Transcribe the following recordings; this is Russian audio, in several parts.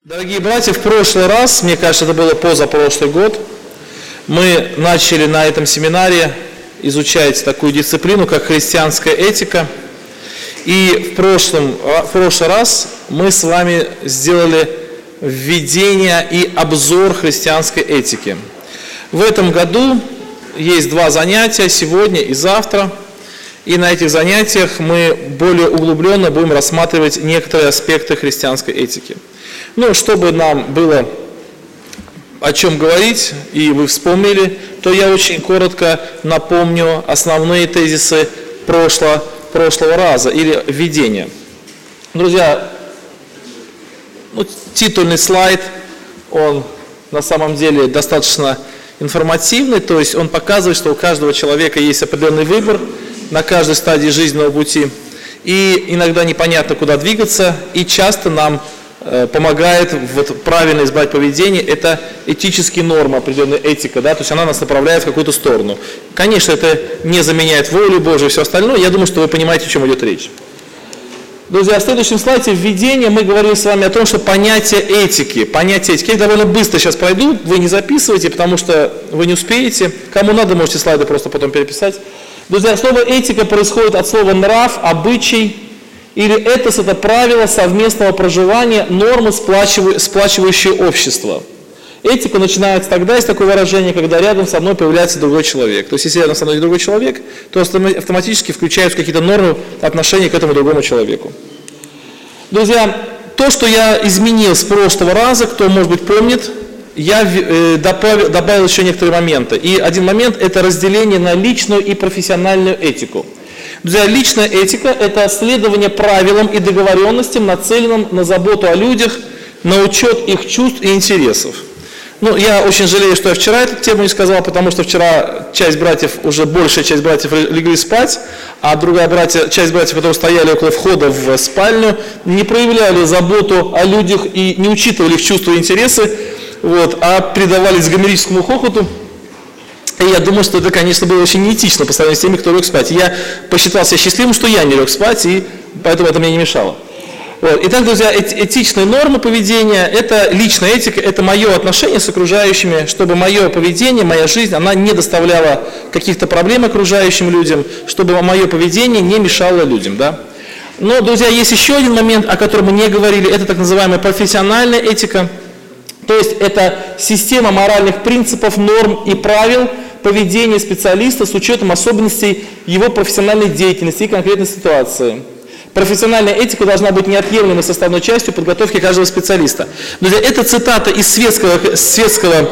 Дорогие братья, в прошлый раз, мне кажется, это было позапрошлый год, мы начали на этом семинаре изучать такую дисциплину, как христианская этика. И в прошлый раз мы с вами сделали введение и обзор христианской этики. В этом году есть два занятия, сегодня и завтра. И на этих занятиях мы более углубленно будем рассматривать некоторые аспекты христианской этики. Чтобы нам было о чем говорить, и вы вспомнили, то я очень коротко напомню основные тезисы прошлого раза, или введения. Друзья, титульный слайд, он на самом деле достаточно информативный, то есть он показывает, что у каждого человека есть определенный выбор на каждой стадии жизненного пути, и иногда непонятно, куда двигаться, и часто нам помогает правильно избрать поведение, это этические нормы, определенная этика, то есть она нас направляет в какую-то сторону. Конечно, это не заменяет волю Божию и все остальное, я думаю, что вы понимаете, о чем идет речь. Друзья, в следующем слайде введение мы говорим с вами о том, что понятие этики. Я довольно быстро сейчас пройду, вы не записывайте, потому что вы не успеете. Кому надо, можете слайды просто потом переписать. Друзья, слово этика происходит от слова нрав, обычай, или этос – это правило совместного проживания, нормы, сплачивающие общество. Этика начинается тогда, есть такое выражение, когда рядом со мной появляется другой человек. То есть, если рядом со мной другой человек, то автоматически включаются какие-то нормы отношения к этому другому человеку. Друзья, то, что я изменил с прошлого раза, кто, может быть, помнит, я добавил еще некоторые моменты. И один момент – это разделение на личную и профессиональную этику. Друзья, личная этика – это следование правилам и договоренностям, нацеленным на заботу о людях, на учет их чувств и интересов. Я очень жалею, что я вчера эту тему не сказал, потому что вчера большая часть братьев легли спать, а часть братьев, которые стояли около входа в спальню, не проявляли заботу о людях и не учитывали их чувства и интересы, а предавались гомерическому хохоту. И я думаю, что это, конечно, было очень неэтично по сравнению с теми, кто лег спать. Я посчитал себя счастливым, что я не лег спать, и поэтому это мне не мешало. Итак, друзья, этичные нормы поведения, это личная этика, это мое отношение с окружающими, чтобы мое поведение, моя жизнь, она не доставляла каких-то проблем окружающим людям, чтобы мое поведение не мешало людям. Но, друзья, есть еще один момент, о котором мы не говорили, это так называемая профессиональная этика. То есть это система моральных принципов, норм и правил поведения специалиста с учетом особенностей его профессиональной деятельности и конкретной ситуации. Профессиональная этика должна быть неотъемлемой составной частью подготовки каждого специалиста. Друзья, это цитата из светского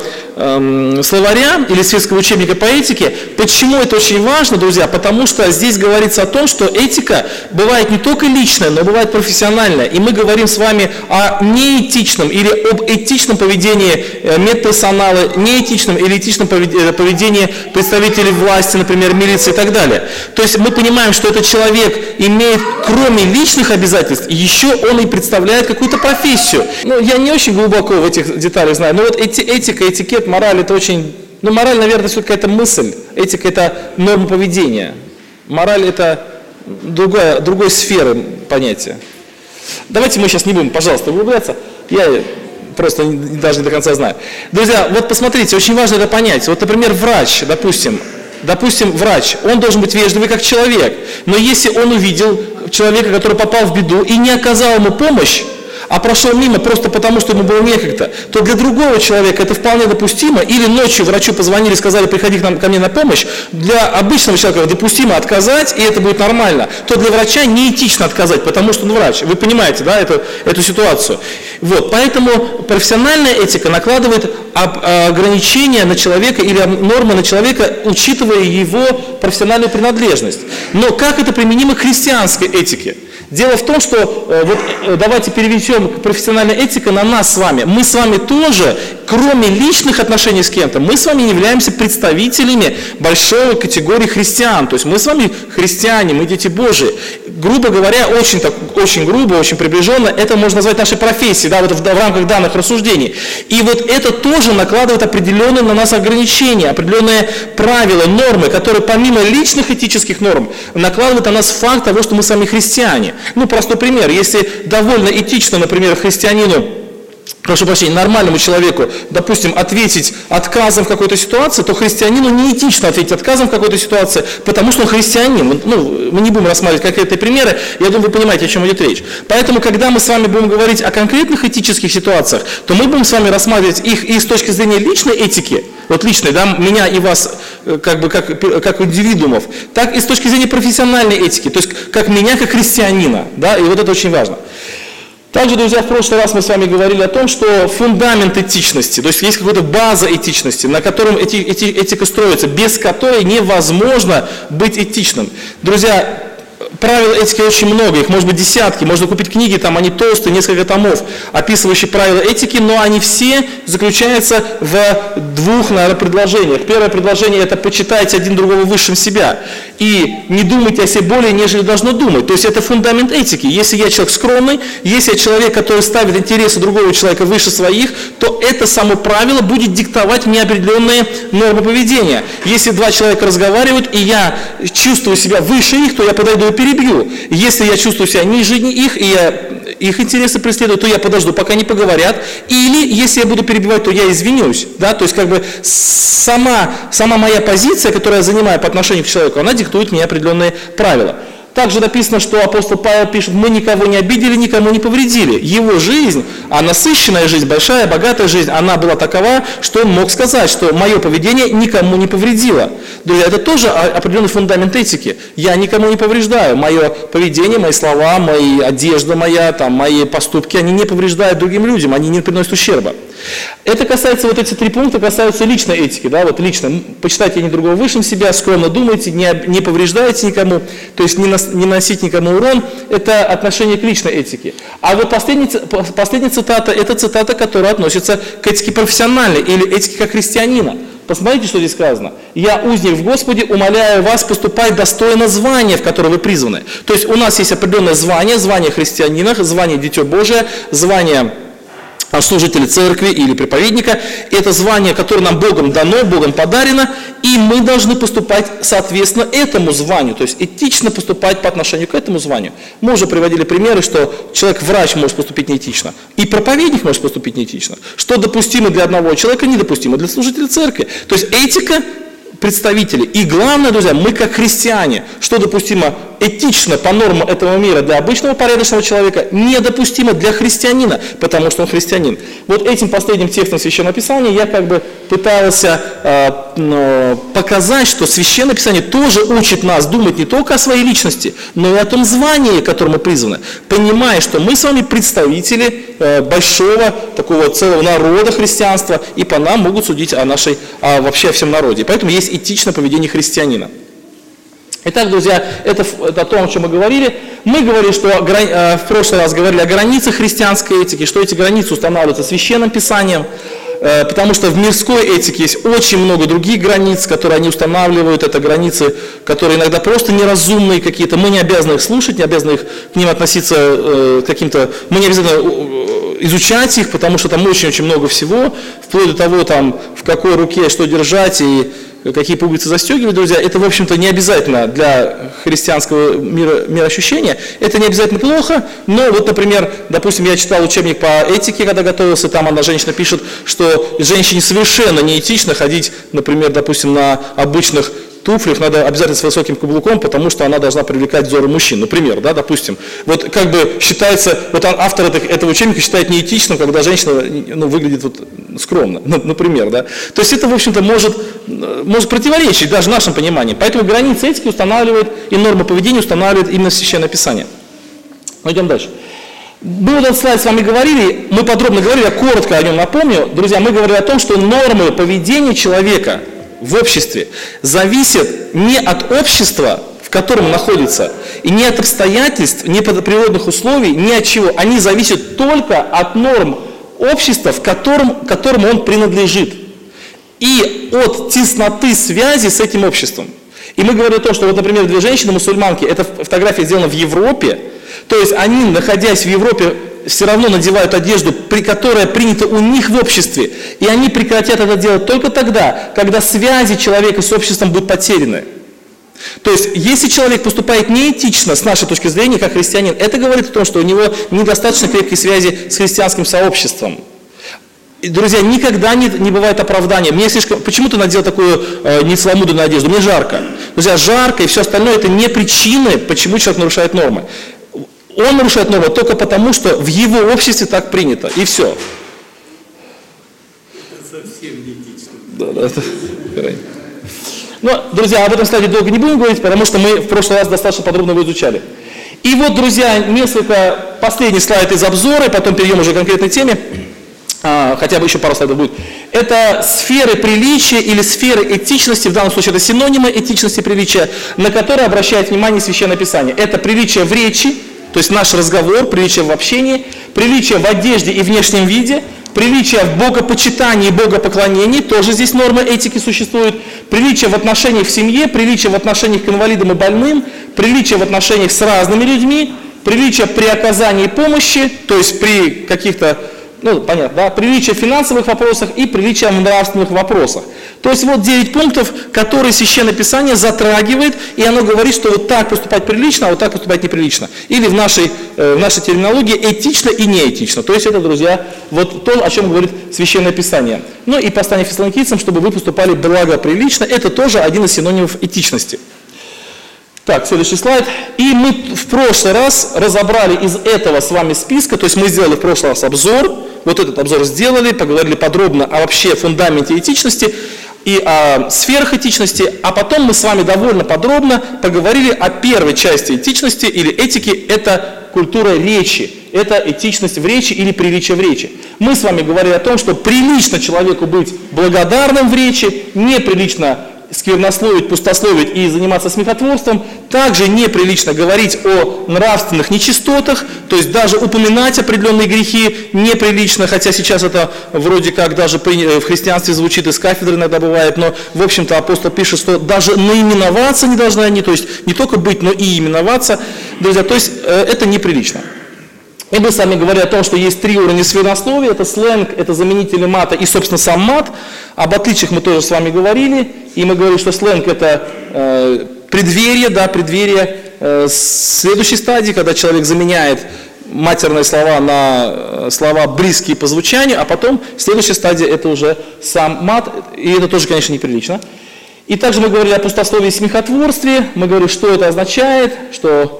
словаря или светского учебника по этике. Почему это очень важно, друзья? Потому что здесь говорится о том, что этика бывает не только личная, но бывает профессиональная. И мы говорим с вами о неэтичном или об этичном поведении медперсонала, неэтичном или этичном поведении представителей власти, например, милиции и так далее. То есть мы понимаем, что этот человек имеет, кроме личных обязательств, еще он и представляет какую-то профессию. Я не очень глубоко в этих деталях знаю, но этика, этикет, мораль – это очень… мораль, наверное, все какая-то мысль. Этика – это норма поведения. Мораль – это другой сферы понятия. Давайте мы сейчас не будем, пожалуйста, углубляться. Я просто даже не до конца знаю. Друзья, посмотрите, очень важно это понять. Например, врач, допустим, врач, он должен быть вежливый как человек, но если он увидел человека, который попал в беду и не оказал ему помощь, а прошел мимо просто потому, что ему было некогда, то для другого человека это вполне допустимо, или ночью врачу позвонили, сказали, приходи ко мне на помощь, для обычного человека допустимо отказать, и это будет нормально, то для врача неэтично отказать, потому что он врач, вы понимаете, эту ситуацию. Поэтому профессиональная этика накладывает ограничения на человека или нормы на человека, учитывая его профессиональную принадлежность. Но как это применимо к христианской этике? Дело в том, что, давайте переведем профессиональная этика на нас с вами. Мы с вами тоже, кроме личных отношений с кем-то, мы с вами являемся представителями большой категории христиан. То есть мы с вами христиане, мы дети Божии. Грубо говоря, очень грубо, очень приближенно, это можно назвать нашей профессией, в рамках данных рассуждений. И это тоже накладывает определенные на нас ограничения, определенные правила, нормы, которые помимо личных этических норм накладывают на нас факт того, что мы с вами христиане. Простой пример. Если довольно этично, например, христианину прошу прощения, нормальному человеку, допустим, ответить отказом в какой-то ситуации, то христианину неэтично ответить отказом в какой-то ситуации, потому что он христианин. Мы не будем рассматривать конкретные примеры, я думаю, вы понимаете, о чем идет речь. Поэтому, когда мы с вами будем говорить о конкретных этических ситуациях, то мы будем с вами рассматривать их и с точки зрения личной этики, вот личной, да, меня и вас, как индивидуумов, так и с точки зрения профессиональной этики, то есть как меня, как христианина, да, и вот это очень важно. Также, друзья, в прошлый раз мы с вами говорили о том, что фундамент этичности, то есть есть какая-то база этичности, на котором этика строится, без которой невозможно быть этичным. Друзья, правил этики очень много, их может быть десятки, можно купить книги, там они толстые, несколько томов, описывающие правила этики, но они все заключаются в двух, наверное, предложениях. Первое предложение – это почитайте один другого высшим себя и не думайте о себе более, нежели должно думать. То есть это фундамент этики. Если я человек скромный, если я человек, который ставит интересы другого человека выше своих, то это само правило будет диктовать мне определенные нормы поведения. Если два человека разговаривают, и я чувствую себя выше их, то я подойду и перебью. Если я чувствую себя ниже их, и я их интересы преследую, то я подожду, пока не поговорят. Или, если я буду перебивать, то я извинюсь. Да? То есть, как бы, сама моя позиция, которую я занимаю по отношению к человеку, она диктует мне определенные правила. Также написано, что апостол Павел пишет: мы никого не обидели, никому не повредили. Его жизнь, а насыщенная жизнь, большая, богатая жизнь, она была такова, что он мог сказать, что мое поведение никому не повредило. Друзья, это тоже определенный фундамент этики. Я никому не повреждаю. Мое поведение, мои слова, моя одежда моя, мои поступки, они не повреждают другим людям, они не приносят ущерба. Это касается, вот эти 3 пункта касаются личной этики, да, вот лично. Почитайте один другого выше себя, скромно думайте, не повреждайте никому, то есть не наносите никому урон, это отношение к личной этике. А вот последняя цитата, это цитата, которая относится к этике профессиональной или этике как христианина. Посмотрите, что здесь сказано. «Я, узник в Господе, умоляю вас поступать достойно звания, в которое вы призваны». То есть у нас есть определенное звание христианина, звание Дитё Божие, звание служителя церкви или проповедника. Это звание, которое нам Богом дано, Богом подарено, и мы должны поступать соответственно этому званию, то есть этично поступать по отношению к этому званию. Мы уже приводили примеры, что человек-врач может поступить неэтично, и проповедник может поступить неэтично. Что допустимо для одного человека, недопустимо для служителя церкви. То есть этика представителей. И главное, друзья, мы как христиане, что допустимо этично по нормам этого мира для обычного порядочного человека, недопустимо для христианина, потому что он христианин. Вот этим последним текстом Священного Писания я пытался показать, что Священное Писание тоже учит нас думать не только о своей личности, но и о том звании, к которому мы призваны, понимая, что мы с вами представители большого такого целого народа христианства, и по нам могут судить вообще о всем народе. Поэтому есть этичное поведение христианина. Итак, друзья, это то, о чем мы говорили. Мы говорили, что в прошлый раз говорили о границах христианской этики, что эти границы устанавливаются Священным Писанием, потому что в мирской этике есть очень много других границ, которые они устанавливают. Это границы, которые иногда просто неразумные какие-то. Мы не обязаны их слушать, не обязаны к ним относиться каким-то... Мы не обязаны изучать их, потому что там очень-очень много всего, вплоть до того, в какой руке что держать и какие пуговицы застегивать, друзья. Это, в общем-то, не обязательно для христианского мироощущения. Это не обязательно плохо, но вот, например, допустим, я читал учебник по этике, когда готовился, там женщина пишет, что женщине совершенно неэтично ходить, например, допустим, на обычных туфлях, надо обязательно с высоким каблуком, потому что она должна привлекать взоры мужчин, например, да, допустим. Вот считается, автор этого учебника считает неэтичным, когда женщина выглядит скромно, например, да. То есть это, в общем-то, может противоречить даже нашим пониманиям. Поэтому границы этики устанавливает и нормы поведения устанавливает именно Священное Писание. Но идем дальше. Мы этот слайд с вами говорили, мы подробно говорили, я коротко о нем напомню. Друзья, мы говорили о том, что нормы поведения человека в обществе зависят не от общества, в котором он находится, и не от обстоятельств, не от природных условий, ни от чего. Они зависят только от норм общества, к которому он принадлежит, и от тесноты связи с этим обществом. И мы говорим о том, что, например, 2 женщины-мусульманки, эта фотография сделана в Европе, то есть они, находясь в Европе, все равно надевают одежду, которая принята у них в обществе. И они прекратят это делать только тогда, когда связи человека с обществом будут потеряны. То есть, если человек поступает неэтично, с нашей точки зрения, как христианин, это говорит о том, что у него недостаточно крепкие связи с христианским сообществом. Друзья, никогда не бывает оправдания. Мне слишком, почему ты надел такую нецеломудренную одежду? Мне жарко. Друзья, жарко и все остальное это не причины, почему человек нарушает нормы. Он нарушает нормы только потому, что в его обществе так принято. И все. Это совсем не этично. Да. Но, друзья, об этом, кстати, долго не будем говорить, потому что мы в прошлый раз достаточно подробно его изучали. И вот, друзья, несколько последний слайд из обзора, и потом перейдем уже к конкретной теме. Хотя бы еще пару слайдов будет. Это сферы приличия или сферы этичности, в данном случае это синонимы этичности и приличия, на которые обращает внимание Священное Писание. Это приличие в речи, то есть наш разговор, приличие в общении, приличие в одежде и внешнем виде, приличие в богопочитании и богопоклонении, тоже здесь нормы этики существуют, приличие в отношениях в семье, приличие в отношениях к инвалидам и больным, приличие в отношениях с разными людьми, приличие при оказании помощи, то есть при каких-то понятно, да? Приличие в финансовых вопросах и приличие в нравственных вопросах. То есть вот 9 пунктов, которые Священное Писание затрагивает, и оно говорит, что вот так поступать прилично, а вот так поступать неприлично. Или в нашей терминологии этично и неэтично. То есть это, друзья, вот то, о чем говорит Священное Писание. Ну и послание Фессалоникийцам, чтобы вы поступали благоприлично, это тоже один из синонимов этичности. Так, следующий слайд. И мы в прошлый раз разобрали из этого с вами списка, то есть мы сделали в прошлый раз обзор, вот этот обзор сделали, поговорили подробно о вообще фундаменте этичности и о сферах этичности, а потом мы с вами довольно подробно поговорили о первой части этичности или этики, это культура речи, это этичность в речи или приличие в речи. Мы с вами говорили о том, что прилично человеку быть благодарным в речи, неприлично сквернословить, пустословить и заниматься смехотворством, также неприлично говорить о нравственных нечистотах, то есть даже упоминать определенные грехи неприлично, хотя сейчас это вроде как даже в христианстве звучит, из кафедры иногда бывает, но в общем-то апостол пишет, что даже наименоваться не должны они, то есть не только быть, но и именоваться, друзья, то есть это неприлично. И мы с вами говорили о том, что есть 3 уровня сквернословия, это сленг, это заменители мата и, собственно, сам мат. Об отличиях мы тоже с вами говорили, и мы говорили, что сленг это преддверие, да, преддверие следующей стадии, когда человек заменяет матерные слова на слова близкие по звучанию, а потом следующая стадия это уже сам мат, и это тоже, конечно, неприлично. И также мы говорили о пустословии и смехотворстве, мы говорили, что это означает, что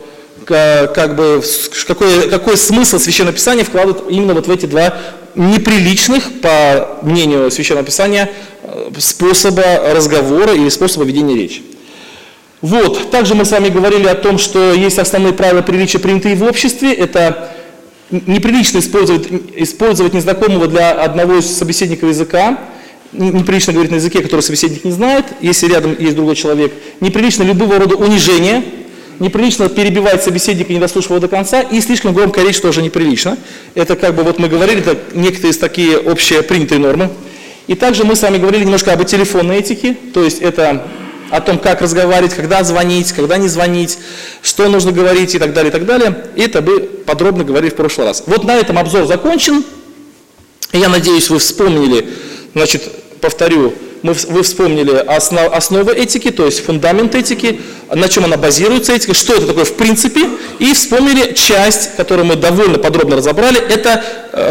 какой смысл Священного Писания вкладывает именно вот в эти 2 неприличных, по мнению Священного Писания, способа разговора или способа ведения речи. Вот. Также мы с вами говорили о том, что есть основные правила приличия, принятые в обществе. Это неприлично использовать незнакомого для одного из собеседников языка. Неприлично говорить на языке, который собеседник не знает, если рядом есть другой человек. Неприлично любого рода унижение. Неприлично перебивать собеседника, не дослушав его до конца, и слишком громко речь тоже неприлично. Это вот мы говорили, это некоторые из такие общепринятые нормы. И также мы с вами говорили немножко об телефонной этике, то есть это о том, как разговаривать, когда звонить, когда не звонить, что нужно говорить и так далее, и так далее. И это мы подробно говорили в прошлый раз. Вот на этом обзор закончен. Я надеюсь, вы вспомнили, повторю, вы вспомнили основы этики, то есть фундамент этики, на чем она базируется, этика, что это такое в принципе, и вспомнили часть, которую мы довольно подробно разобрали, это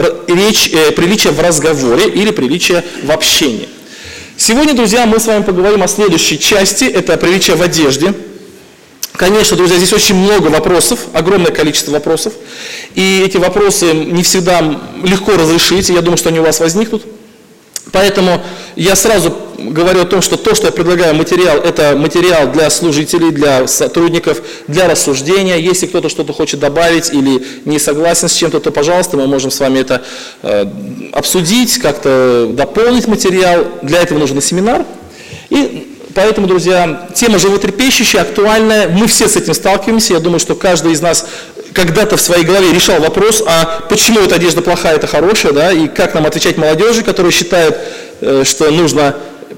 приличие в разговоре или приличие в общении. Сегодня, друзья, мы с вами поговорим о следующей части, это приличие в одежде. Конечно, друзья, здесь очень много вопросов, огромное количество вопросов, и эти вопросы не всегда легко разрешить, и я думаю, что они у вас возникнут. Поэтому я сразу говорю о том, что то, что я предлагаю материал, это материал для служителей, для сотрудников, для рассуждения. Если кто-то что-то хочет добавить или не согласен с чем-то, то, пожалуйста, мы можем с вами это обсудить, как-то дополнить материал. Для этого нужен семинар. И поэтому, друзья, тема животрепещущая, актуальная. Мы все с этим сталкиваемся. Я думаю, что каждый из нас когда-то в своей голове решал вопрос, а почему эта одежда плохая, это хорошая, да, и как нам отвечать молодежи, которая считает, что нужно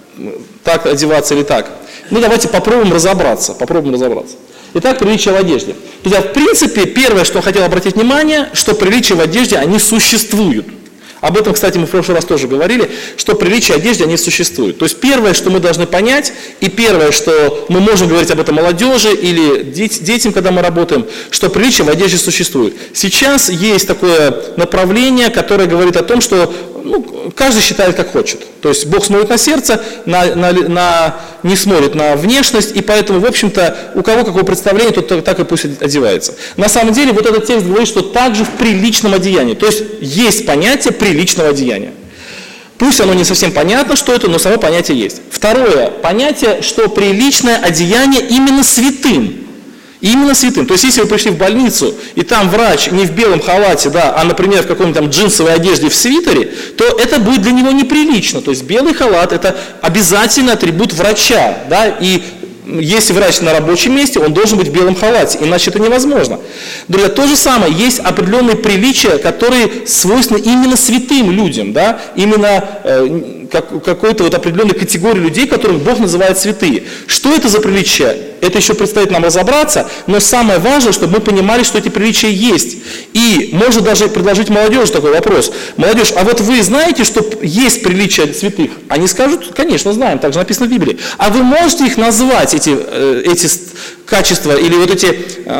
так одеваться или так. Ну, давайте попробуем разобраться. Итак, приличие в одежде. Друзья, в принципе, первое, что я хотел обратить внимание, что приличия в одежде, они существуют. Об этом, кстати, мы в прошлый раз тоже говорили, что приличия одежды, они существуют. То есть первое, что мы должны понять, и первое, что мы можем говорить об этом молодежи или детям, когда мы работаем, что приличия в одежде существуют. Сейчас есть такое направление, которое говорит о том, что каждый считает, как хочет. То есть Бог смотрит на сердце, не смотрит на внешность, и поэтому, в общем-то, у кого какое представление, тот так и пусть одевается. На самом деле, вот этот текст говорит, что также в приличном одеянии. То есть есть понятие приличного одеяния. Пусть оно не совсем понятно, что это, но само понятие есть. Второе понятие, что приличное одеяние именно святым. Именно святым. То есть, если вы пришли в больницу, и там врач не в белом халате, да, а, например, в каком-то там джинсовой одежде в свитере, то это будет для него неприлично. То есть, белый халат – это обязательный атрибут врача, да, и если врач на рабочем месте, он должен быть в белом халате, иначе это невозможно. Друзья, то же самое, есть определенные приличия, которые свойственны именно святым людям, да, именно какой-то вот определенной категории людей, которых Бог называет святые. Что это за приличия? Это еще предстоит нам разобраться, но самое важное, чтобы мы понимали, что эти приличия есть. И можно даже предложить молодежи такой вопрос. Молодежь, а вот вы знаете, что есть приличия святых? Они скажут, конечно, знаем, так же написано в Библии. А вы можете их назвать, эти качества или вот эти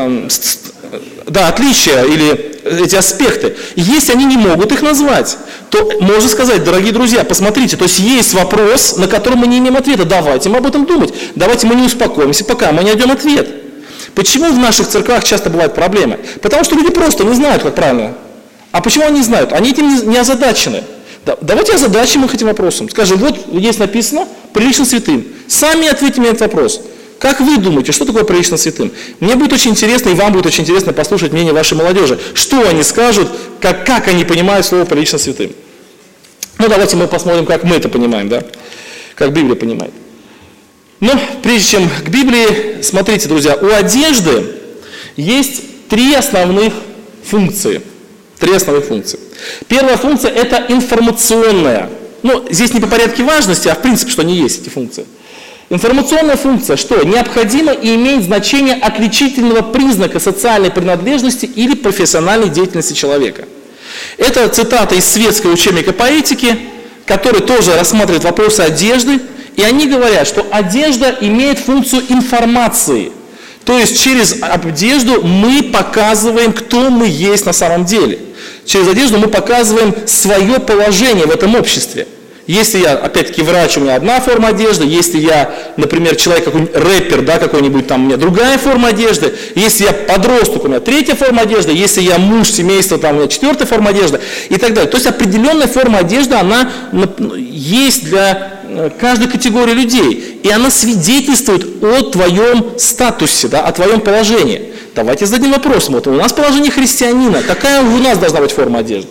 отличия или эти аспекты? Если они не могут их назвать, то можно сказать, дорогие друзья, посмотрите, то есть есть вопрос, на который мы не имеем ответа. Давайте мы об этом думать. Давайте мы не успокоимся, пока мы не найдем ответ. Почему в наших церквах часто бывают проблемы? Потому что люди просто не знают, как правильно. А почему они не знают? Они этим не озадачены. Давайте озадачим их этим вопросом. Скажем, вот здесь написано «прилично святым». Сами ответьте мне на этот вопрос. Как вы думаете, что такое прилично святым? Мне будет очень интересно, и вам будет очень интересно послушать мнение вашей молодежи. Что они скажут, как они понимают слово прилично святым? Ну, давайте мы посмотрим, как мы это понимаем, да? Как Библия понимает. Но прежде чем к Библии, смотрите, друзья, у одежды есть три основных функции. Первая функция – это информационная. Ну, здесь не по порядку важности, а в принципе, что они есть, эти функции. Информационная функция, что необходимо и имеет значение отличительного признака социальной принадлежности или профессиональной деятельности человека. Это цитата из светского учебника по этике, который тоже рассматривает вопросы одежды, и они говорят, что одежда имеет функцию информации. То есть через одежду мы показываем, кто мы есть на самом деле. Через одежду мы показываем свое положение в этом обществе. Если я, опять-таки, врач, у меня одна форма одежды, если я, например, человек, какой-нибудь рэпер, да, какой-нибудь там, у меня другая форма одежды, если я подросток, у меня третья форма одежды, если я муж семейства, там, у меня четвертая форма одежды и так далее. То есть определенная форма одежды, она есть для каждой категории людей, и она свидетельствует о твоем статусе, да, о твоем положении. Давайте зададим вопрос, вот у нас положение христианина, какая у нас должна быть форма одежды?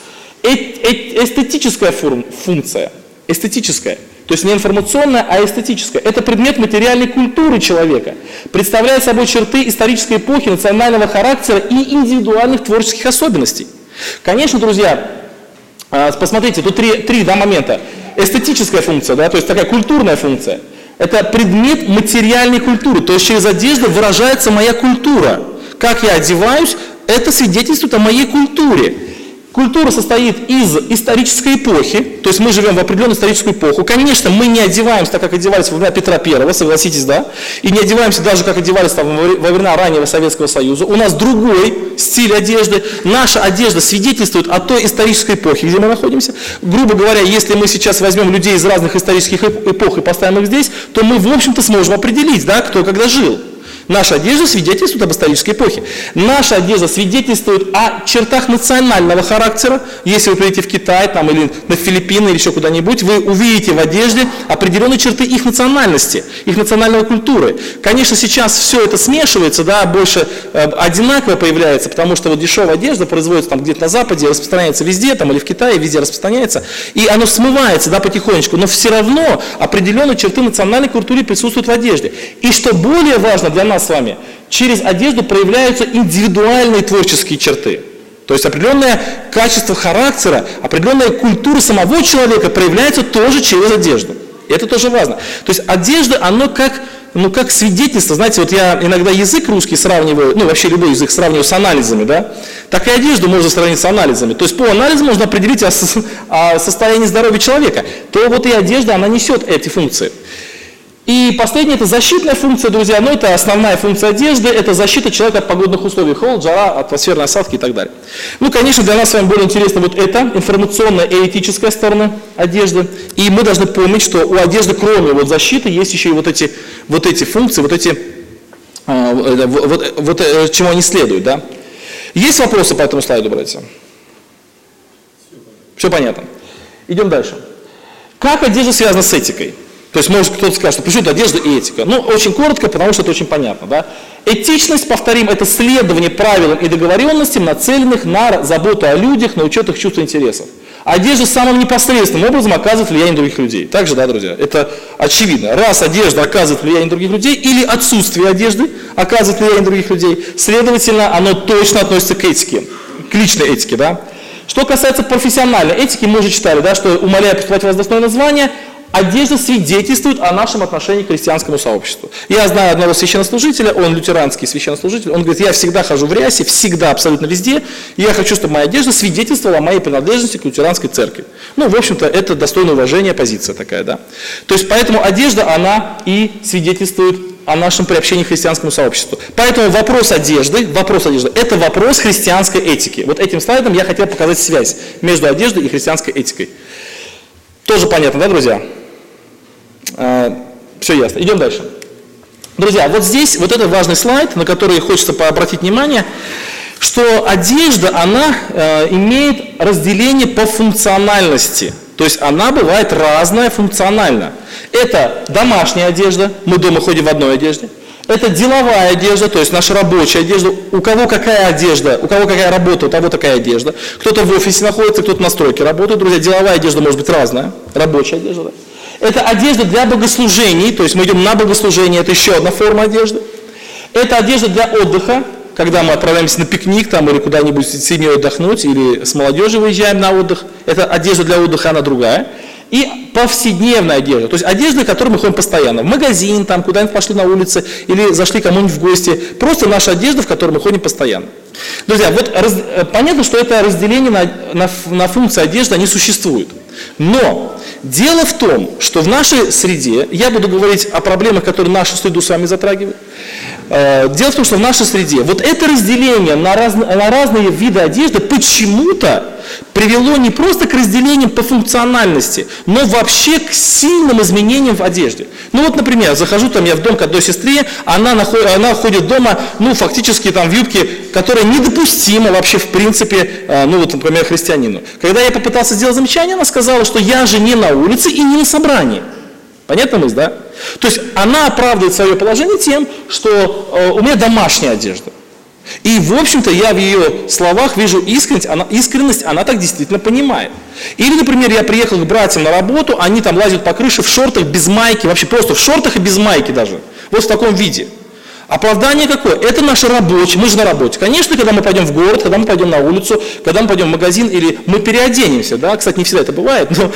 Эстетическая функция, эстетическая, то есть не информационная, а эстетическая. Это предмет материальной культуры человека, представляет собой черты исторической эпохи, национального характера и индивидуальных творческих особенностей. Конечно, друзья, посмотрите, тут три момента. Эстетическая функция, да, то есть такая культурная функция. Это предмет материальной культуры, то есть через одежду выражается моя культура. Как я одеваюсь, это свидетельствует о моей культуре. Культура состоит из исторической эпохи, то есть мы живем в определенную историческую эпоху. Конечно, мы не одеваемся так, как одевались во времена Петра I, согласитесь, да? И не одеваемся даже, как одевались там, во времена раннего Советского Союза. У нас другой стиль одежды. Наша одежда свидетельствует о той исторической эпохе, где мы находимся. Грубо говоря, если мы сейчас возьмем людей из разных исторических эпох и поставим их здесь, то мы, в общем-то, сможем определить, да, кто когда жил. Наша одежда свидетельствует об исторической эпохе. Наша одежда свидетельствует о чертах национального характера. Если вы приедете в Китай там, или на Филиппины, или еще куда-нибудь, вы увидите в одежде определенные черты их национальности, их национальной культуры. Конечно, сейчас все это смешивается, да, больше одинаково появляется, потому что вот дешевая одежда производится там где-то на Западе, распространяется везде, там, или в Китае, везде распространяется, и оно смывается, да, потихонечку, но все равно определенные черты национальной культуры присутствуют в одежде. И что более важно для нас с вами, через одежду проявляются индивидуальные творческие черты. То есть определенное качество характера, определенная культура самого человека проявляется тоже через одежду. И это тоже важно. То есть одежда, оно как свидетельство. Знаете, вот я иногда язык русский сравниваю, ну вообще любой язык сравниваю с анализами, да? Так и одежду можно сравнить с анализами. То есть по анализу можно определить о состоянии здоровья человека. То вот и одежда, она несет эти функции. И последнее – это защитная функция, друзья, но это основная функция одежды, это защита человека от погодных условий, холод, жара, атмосферные осадки и так далее. Ну, конечно, для нас с вами более интересна вот эта информационная и этическая сторона одежды, и мы должны помнить, что у одежды, кроме вот защиты, есть еще и вот эти функции, чему они следуют, да. Есть вопросы по этому слайду, братья? Все понятно. Идем дальше. Как одежда связана с этикой? То есть, может кто-то скажет, что почему это одежда и этика? Ну, очень коротко, потому что это очень понятно. Да? Этичность, повторим, это следование правилам и договоренностям, нацеленных на заботу о людях, на учет их чувств и интересов. Одежда самым непосредственным образом оказывает влияние на других людей. Так же, да, друзья? Это очевидно. Раз одежда оказывает влияние на других людей, или отсутствие одежды оказывает влияние на других людей, следовательно, оно точно относится к этике, к личной этике. Да? Что касается профессиональной этики, мы уже читали, да, что, умоляя поступать в вас достойное звание, одежда свидетельствует о нашем отношении к христианскому сообществу. Я знаю одного священнослужителя, он лютеранский священнослужитель, он говорит, я всегда хожу в рясе, всегда, абсолютно везде, и я хочу, чтобы моя одежда свидетельствовала о моей принадлежности к лютеранской церкви. Ну, в общем-то, это достойное уважения позиция такая, да. То есть, поэтому одежда, она и свидетельствует о нашем приобщении к христианскому сообществу. Поэтому вопрос одежды, это вопрос христианской этики. Вот этим слайдом я хотел показать связь между одеждой и христианской этикой. Тоже понятно, да, друзья? Все ясно. Идем дальше. Друзья, вот здесь, вот это важный слайд, на который хочется обратить внимание, что одежда, она имеет разделение по функциональности. То есть она бывает разная функционально. Это домашняя одежда, мы дома ходим в одной одежде. Это деловая одежда, то есть наша рабочая одежда. У кого какая одежда, у кого какая работа, у того такая одежда. Кто-то в офисе находится, кто-то на стройке работает. Друзья, деловая одежда может быть разная, рабочая одежда. Да? Это одежда для богослужений, то есть мы идем на богослужение, это еще одна форма одежды. Это одежда для отдыха, когда мы отправляемся на пикник там, или куда-нибудь с семьей отдохнуть, или с молодежью выезжаем на отдых. Это одежда для отдыха, она другая. И повседневная одежда, то есть одежда, в которой мы ходим постоянно. В магазин, там, куда-нибудь пошли на улице, или зашли кому-нибудь в гости. Просто наша одежда, в которой мы ходим постоянно. Друзья, вот понятно, что это разделение на функции одежды, они существуют. Но дело в том, что в нашей среде, я буду говорить о проблемах, которые нашу среду с вами затрагивают. Дело в том, что в нашей среде вот это разделение на разные виды одежды почему-то привело не просто к разделениям по функциональности, но вообще к сильным изменениям в одежде. Ну вот, например, захожу там я в дом к одной сестре, она ходит дома, ну фактически там в юбке, которая недопустима вообще в принципе, ну вот, например, христианину. Когда я попытался сделать замечание, она сказала, что я же не на улице и не на собрании. Понятно мысль, да? То есть она оправдывает свое положение тем, что у меня домашняя одежда. И, в общем-то, я в ее словах вижу искренность, она так действительно понимает. Или, например, я приехал к братьям на работу, они там лазят по крыше в шортах без майки, вообще просто в шортах и без майки даже. Вот в таком виде. Оправдание какое? Это наше рабочее, мы же на работе. Конечно, когда мы пойдем в город, когда мы пойдем на улицу, когда мы пойдем в магазин, или мы переоденемся, да, кстати, не всегда это бывает, но,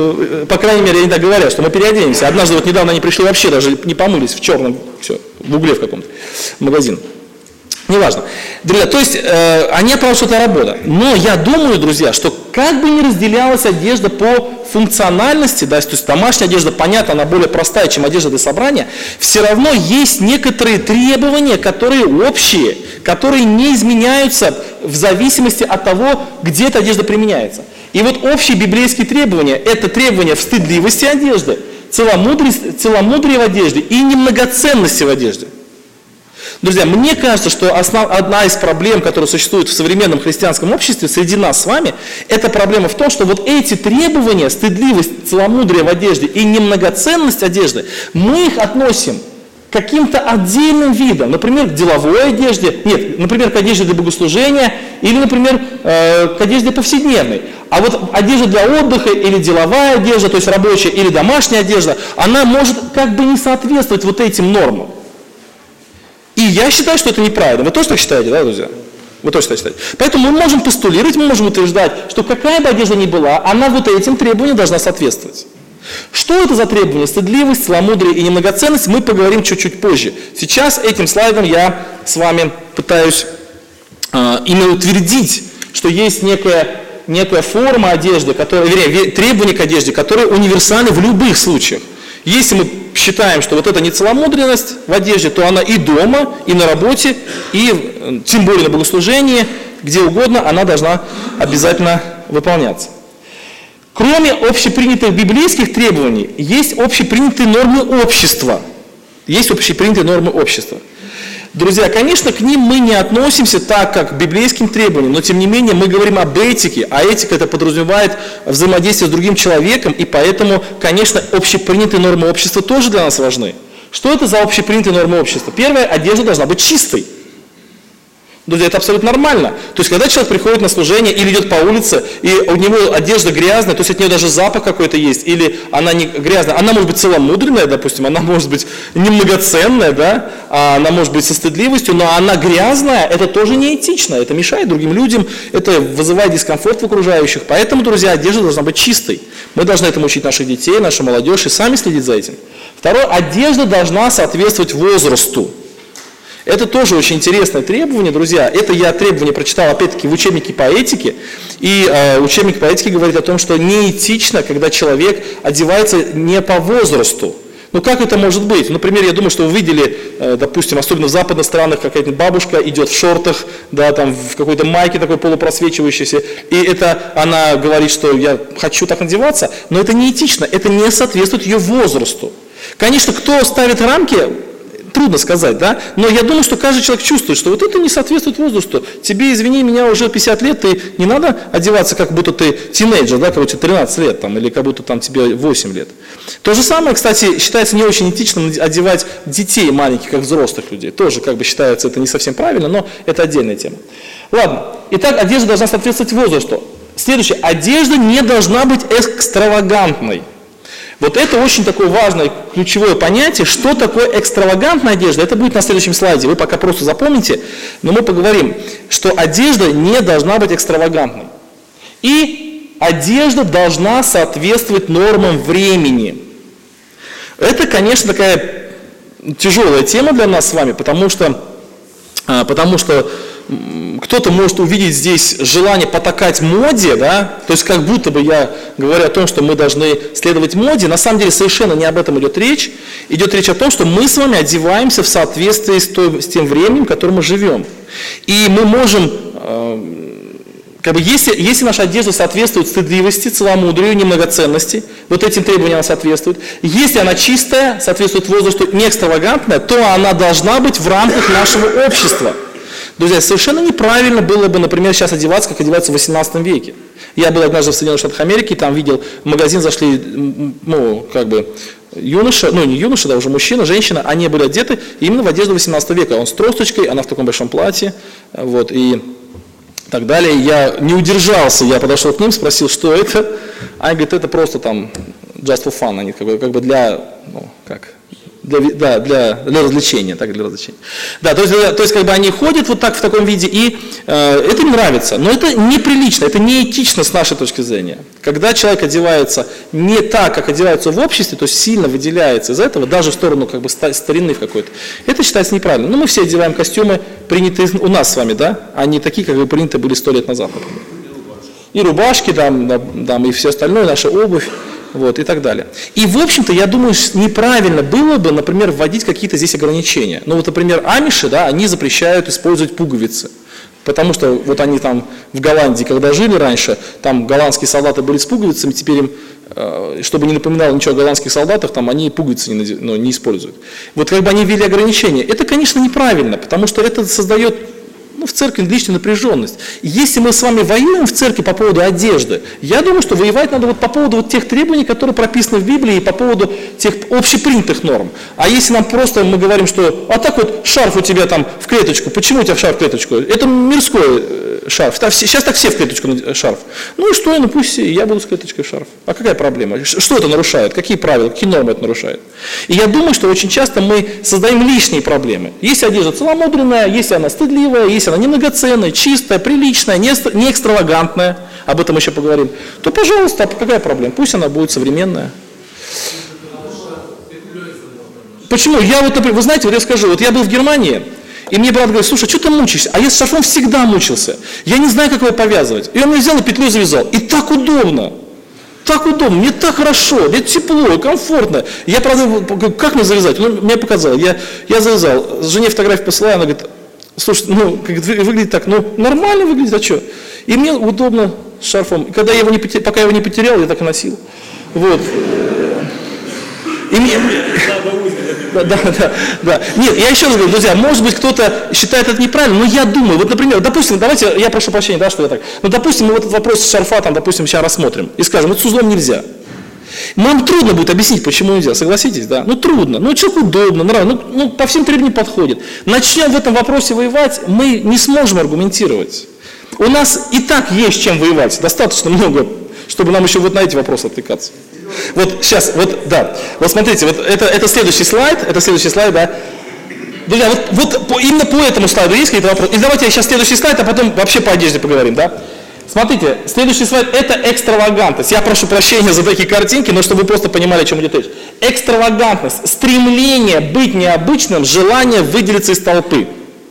по крайней мере, они так говорят, что мы переоденемся. Однажды вот недавно они пришли вообще, даже не помылись в черном, все, в угле в каком-то, магазин. Неважно. Друзья, то есть они оправдывают, что это работа. Но я думаю, друзья, что как бы ни разделялась одежда по функциональности, да, то есть домашняя одежда, понятно, она более простая, чем одежда для собрания, все равно есть некоторые требования, которые общие, которые не изменяются в зависимости от того, где эта одежда применяется. И вот общие библейские требования – это требования в стыдливости одежды, целомудрии в одежде и немногоценности в одежде. Друзья, мне кажется, что одна из проблем, которая существует в современном христианском обществе среди нас с вами, это проблема в том, что вот эти требования, стыдливость, целомудрие в одежде и немногоценность одежды, мы их относим к каким-то отдельным видам, например, к деловой одежде, например, к одежде для богослужения или, например, к одежде повседневной. А вот одежда для отдыха или деловая одежда, то есть рабочая или домашняя одежда, она может как бы не соответствовать вот этим нормам. И я считаю, что это неправильно. Вы тоже так считаете, да, друзья? Вы тоже так считаете. Поэтому мы можем постулировать, мы можем утверждать, что какая бы одежда ни была, она вот этим требованиям должна соответствовать. Что это за требования? Стыдливость, целомудрие и немногоценность мы поговорим чуть-чуть позже. Сейчас этим слайдом я с вами пытаюсь именно утвердить, что есть некая форма одежды, требования к одежде, которые универсальны в любых случаях. Если мы считаем, что вот это не целомудренность в одежде, то она и дома, и на работе, и тем более на богослужении, где угодно, она должна обязательно выполняться. Кроме общепринятых библейских требований, есть общепринятые нормы общества. Друзья, конечно, к ним мы не относимся так, как к библейским требованиям, но тем не менее мы говорим об этике, а этика это подразумевает взаимодействие с другим человеком, и поэтому, конечно, общепринятые нормы общества тоже для нас важны. Что это за общепринятые нормы общества? Первое, одежда должна быть чистой. Друзья, это абсолютно нормально. То есть, когда человек приходит на служение или идет по улице, и у него одежда грязная, то есть от нее даже запах какой-то есть, или она не грязная, она может быть целомудренная, допустим, она может быть немногоценная, да, она может быть со стыдливостью, но она грязная, это тоже неэтично, это мешает другим людям, это вызывает дискомфорт в окружающих. Поэтому, друзья, одежда должна быть чистой. Мы должны этому учить наших детей, нашу молодежь и сами следить за этим. Второе, одежда должна соответствовать возрасту. Это тоже очень интересное требование, друзья. Это я требование прочитал, опять-таки, в учебнике по этике. И учебник по этике говорит о том, что неэтично, когда человек одевается не по возрасту. Ну как это может быть? Например, я думаю, что вы видели, допустим, особенно в западных странах, какая-нибудь бабушка идет в шортах, да, там в какой-то майке такой полупросвечивающейся, и это она говорит, что я хочу так одеваться, но это неэтично, это не соответствует ее возрасту. Конечно, кто ставит рамки, трудно сказать, да? Но я думаю, что каждый человек чувствует, что вот это не соответствует возрасту. Тебе, извини меня, уже 50 лет, ты не надо одеваться, как будто ты тинейджер, да, как будто тебе 13 лет, там, или как будто там тебе 8 лет. То же самое, кстати, считается не очень этичным одевать детей маленьких, как взрослых людей. Тоже как бы считается это не совсем правильно, но это отдельная тема. Ладно, итак, одежда должна соответствовать возрасту. Следующее, одежда не должна быть экстравагантной. Вот это очень такое важное, ключевое понятие, что такое экстравагантная одежда. Это будет на следующем слайде, вы пока просто запомните, но мы поговорим, что одежда не должна быть экстравагантной. И одежда должна соответствовать нормам времени. Это, конечно, такая тяжелая тема для нас с вами, потому что кто-то может увидеть здесь желание потакать моде, да, то есть как будто бы я говорю о том, что мы должны следовать моде, на самом деле совершенно не об этом идет речь. Идет речь о том, что мы с вами одеваемся в соответствии с тем временем, в котором мы живем. И мы можем, если наша одежда соответствует стыдливости, целомудрию, немногоценности, вот этим требованиям она соответствует. Если она чистая, соответствует возрасту, не экстравагантная, то она должна быть в рамках нашего общества. Друзья, совершенно неправильно было бы, например, сейчас одеваться, как одеваться в 18 веке. Я был однажды в Соединенных Штатах Америки, там видел, в магазин зашли, юноша, не юноша, да, уже мужчина, женщина, они были одеты именно в одежду 18 века. Он с тросточкой, она в таком большом платье, вот, и так далее. Я не удержался, я подошел к ним, спросил, что это. Они говорят, это просто там just for fun, они как бы для развлечения, так, для развлечения. Да, то есть как бы они ходят вот так в таком виде, и это им нравится, но это неприлично, это неэтично с нашей точки зрения. Когда человек одевается не так, как одеваются в обществе, то есть сильно выделяется из этого, даже в сторону как бы старины в какой-то, это считается неправильно. Но мы все одеваем костюмы, принятые у нас с вами, да, а не такие, как бы приняты были 100 лет назад, например. И рубашки, и все остальное, наша обувь. Вот, и так далее. И, в общем-то, я думаю, неправильно было бы, например, вводить какие-то здесь ограничения. Ну, вот, например, амиши, да, они запрещают использовать пуговицы. Потому что вот они там в Голландии, когда жили раньше, там голландские солдаты были с пуговицами, теперь им, чтобы не напоминало ничего о голландских солдатах, там они пуговицы не используют. Вот как бы они ввели ограничения. Это, конечно, неправильно, потому что это создает в церкви личную напряженность. И если мы с вами воюем в церкви по поводу одежды, я думаю, что воевать надо вот по поводу вот тех требований, которые прописаны в Библии, и по поводу тех общепринятых норм. А если нам просто мы говорим, что а так вот шарф у тебя там в клеточку, почему у тебя шарф в клеточку? Это мирской шарф. Сейчас так все в клеточку шарф. Ну и что, пусть я буду с клеточкой в шарф. А какая проблема? Что это нарушает? Какие правила, какие нормы это нарушает? И я думаю, что очень часто мы создаем лишние проблемы. Если одежда целомудренная, если она стыдливая, если она немногоценная, чистая, приличная, не экстравагантная, об этом еще поговорим, то, пожалуйста, какая проблема? Пусть она будет современная. Почему? Вы знаете, я скажу, вот я был в Германии, и мне брат говорит, слушай, что ты мучаешься? А я с шарфом всегда мучился. Я не знаю, как его повязывать. И он мне взял и петлю завязал. И так удобно. так удобно, мне так хорошо, мне тепло, комфортно. Я, правда, как мне завязать? Ну, мне показал, я завязал. Жене фотографию посылаю, она говорит, слушай, ну, выглядит так, ну, нормально выглядит, а что? И мне удобно с шарфом. И когда пока я его не потерял, я так и носил. Вот. И мне... Да. Нет, я еще раз говорю, друзья, может быть, кто-то считает это неправильно, но я думаю, вот, например, допустим, давайте, я прошу прощения, да, что я так, но, допустим, мы вот этот вопрос с шарфа, там, допустим, сейчас рассмотрим и скажем, вот с узлом нельзя. Нам трудно будет объяснить, почему нельзя, согласитесь, да? Ну, трудно, ну, человеку удобно, нравится, ну, по всем требованиям подходит. Начнем в этом вопросе воевать, мы не сможем аргументировать. У нас и так есть чем воевать, достаточно много, чтобы нам еще вот на эти вопросы отвлекаться. Вот сейчас, вот, да, вот смотрите, вот это следующий слайд, да. Друзья, именно по этому слайду есть какие-то вопросы? И давайте сейчас следующий слайд, а потом вообще по одежде поговорим, да. Смотрите, следующий слайд – это экстравагантность. Я прошу прощения за такие картинки, но чтобы вы просто понимали, о чем идет речь. Экстравагантность, стремление быть необычным, желание выделиться из толпы.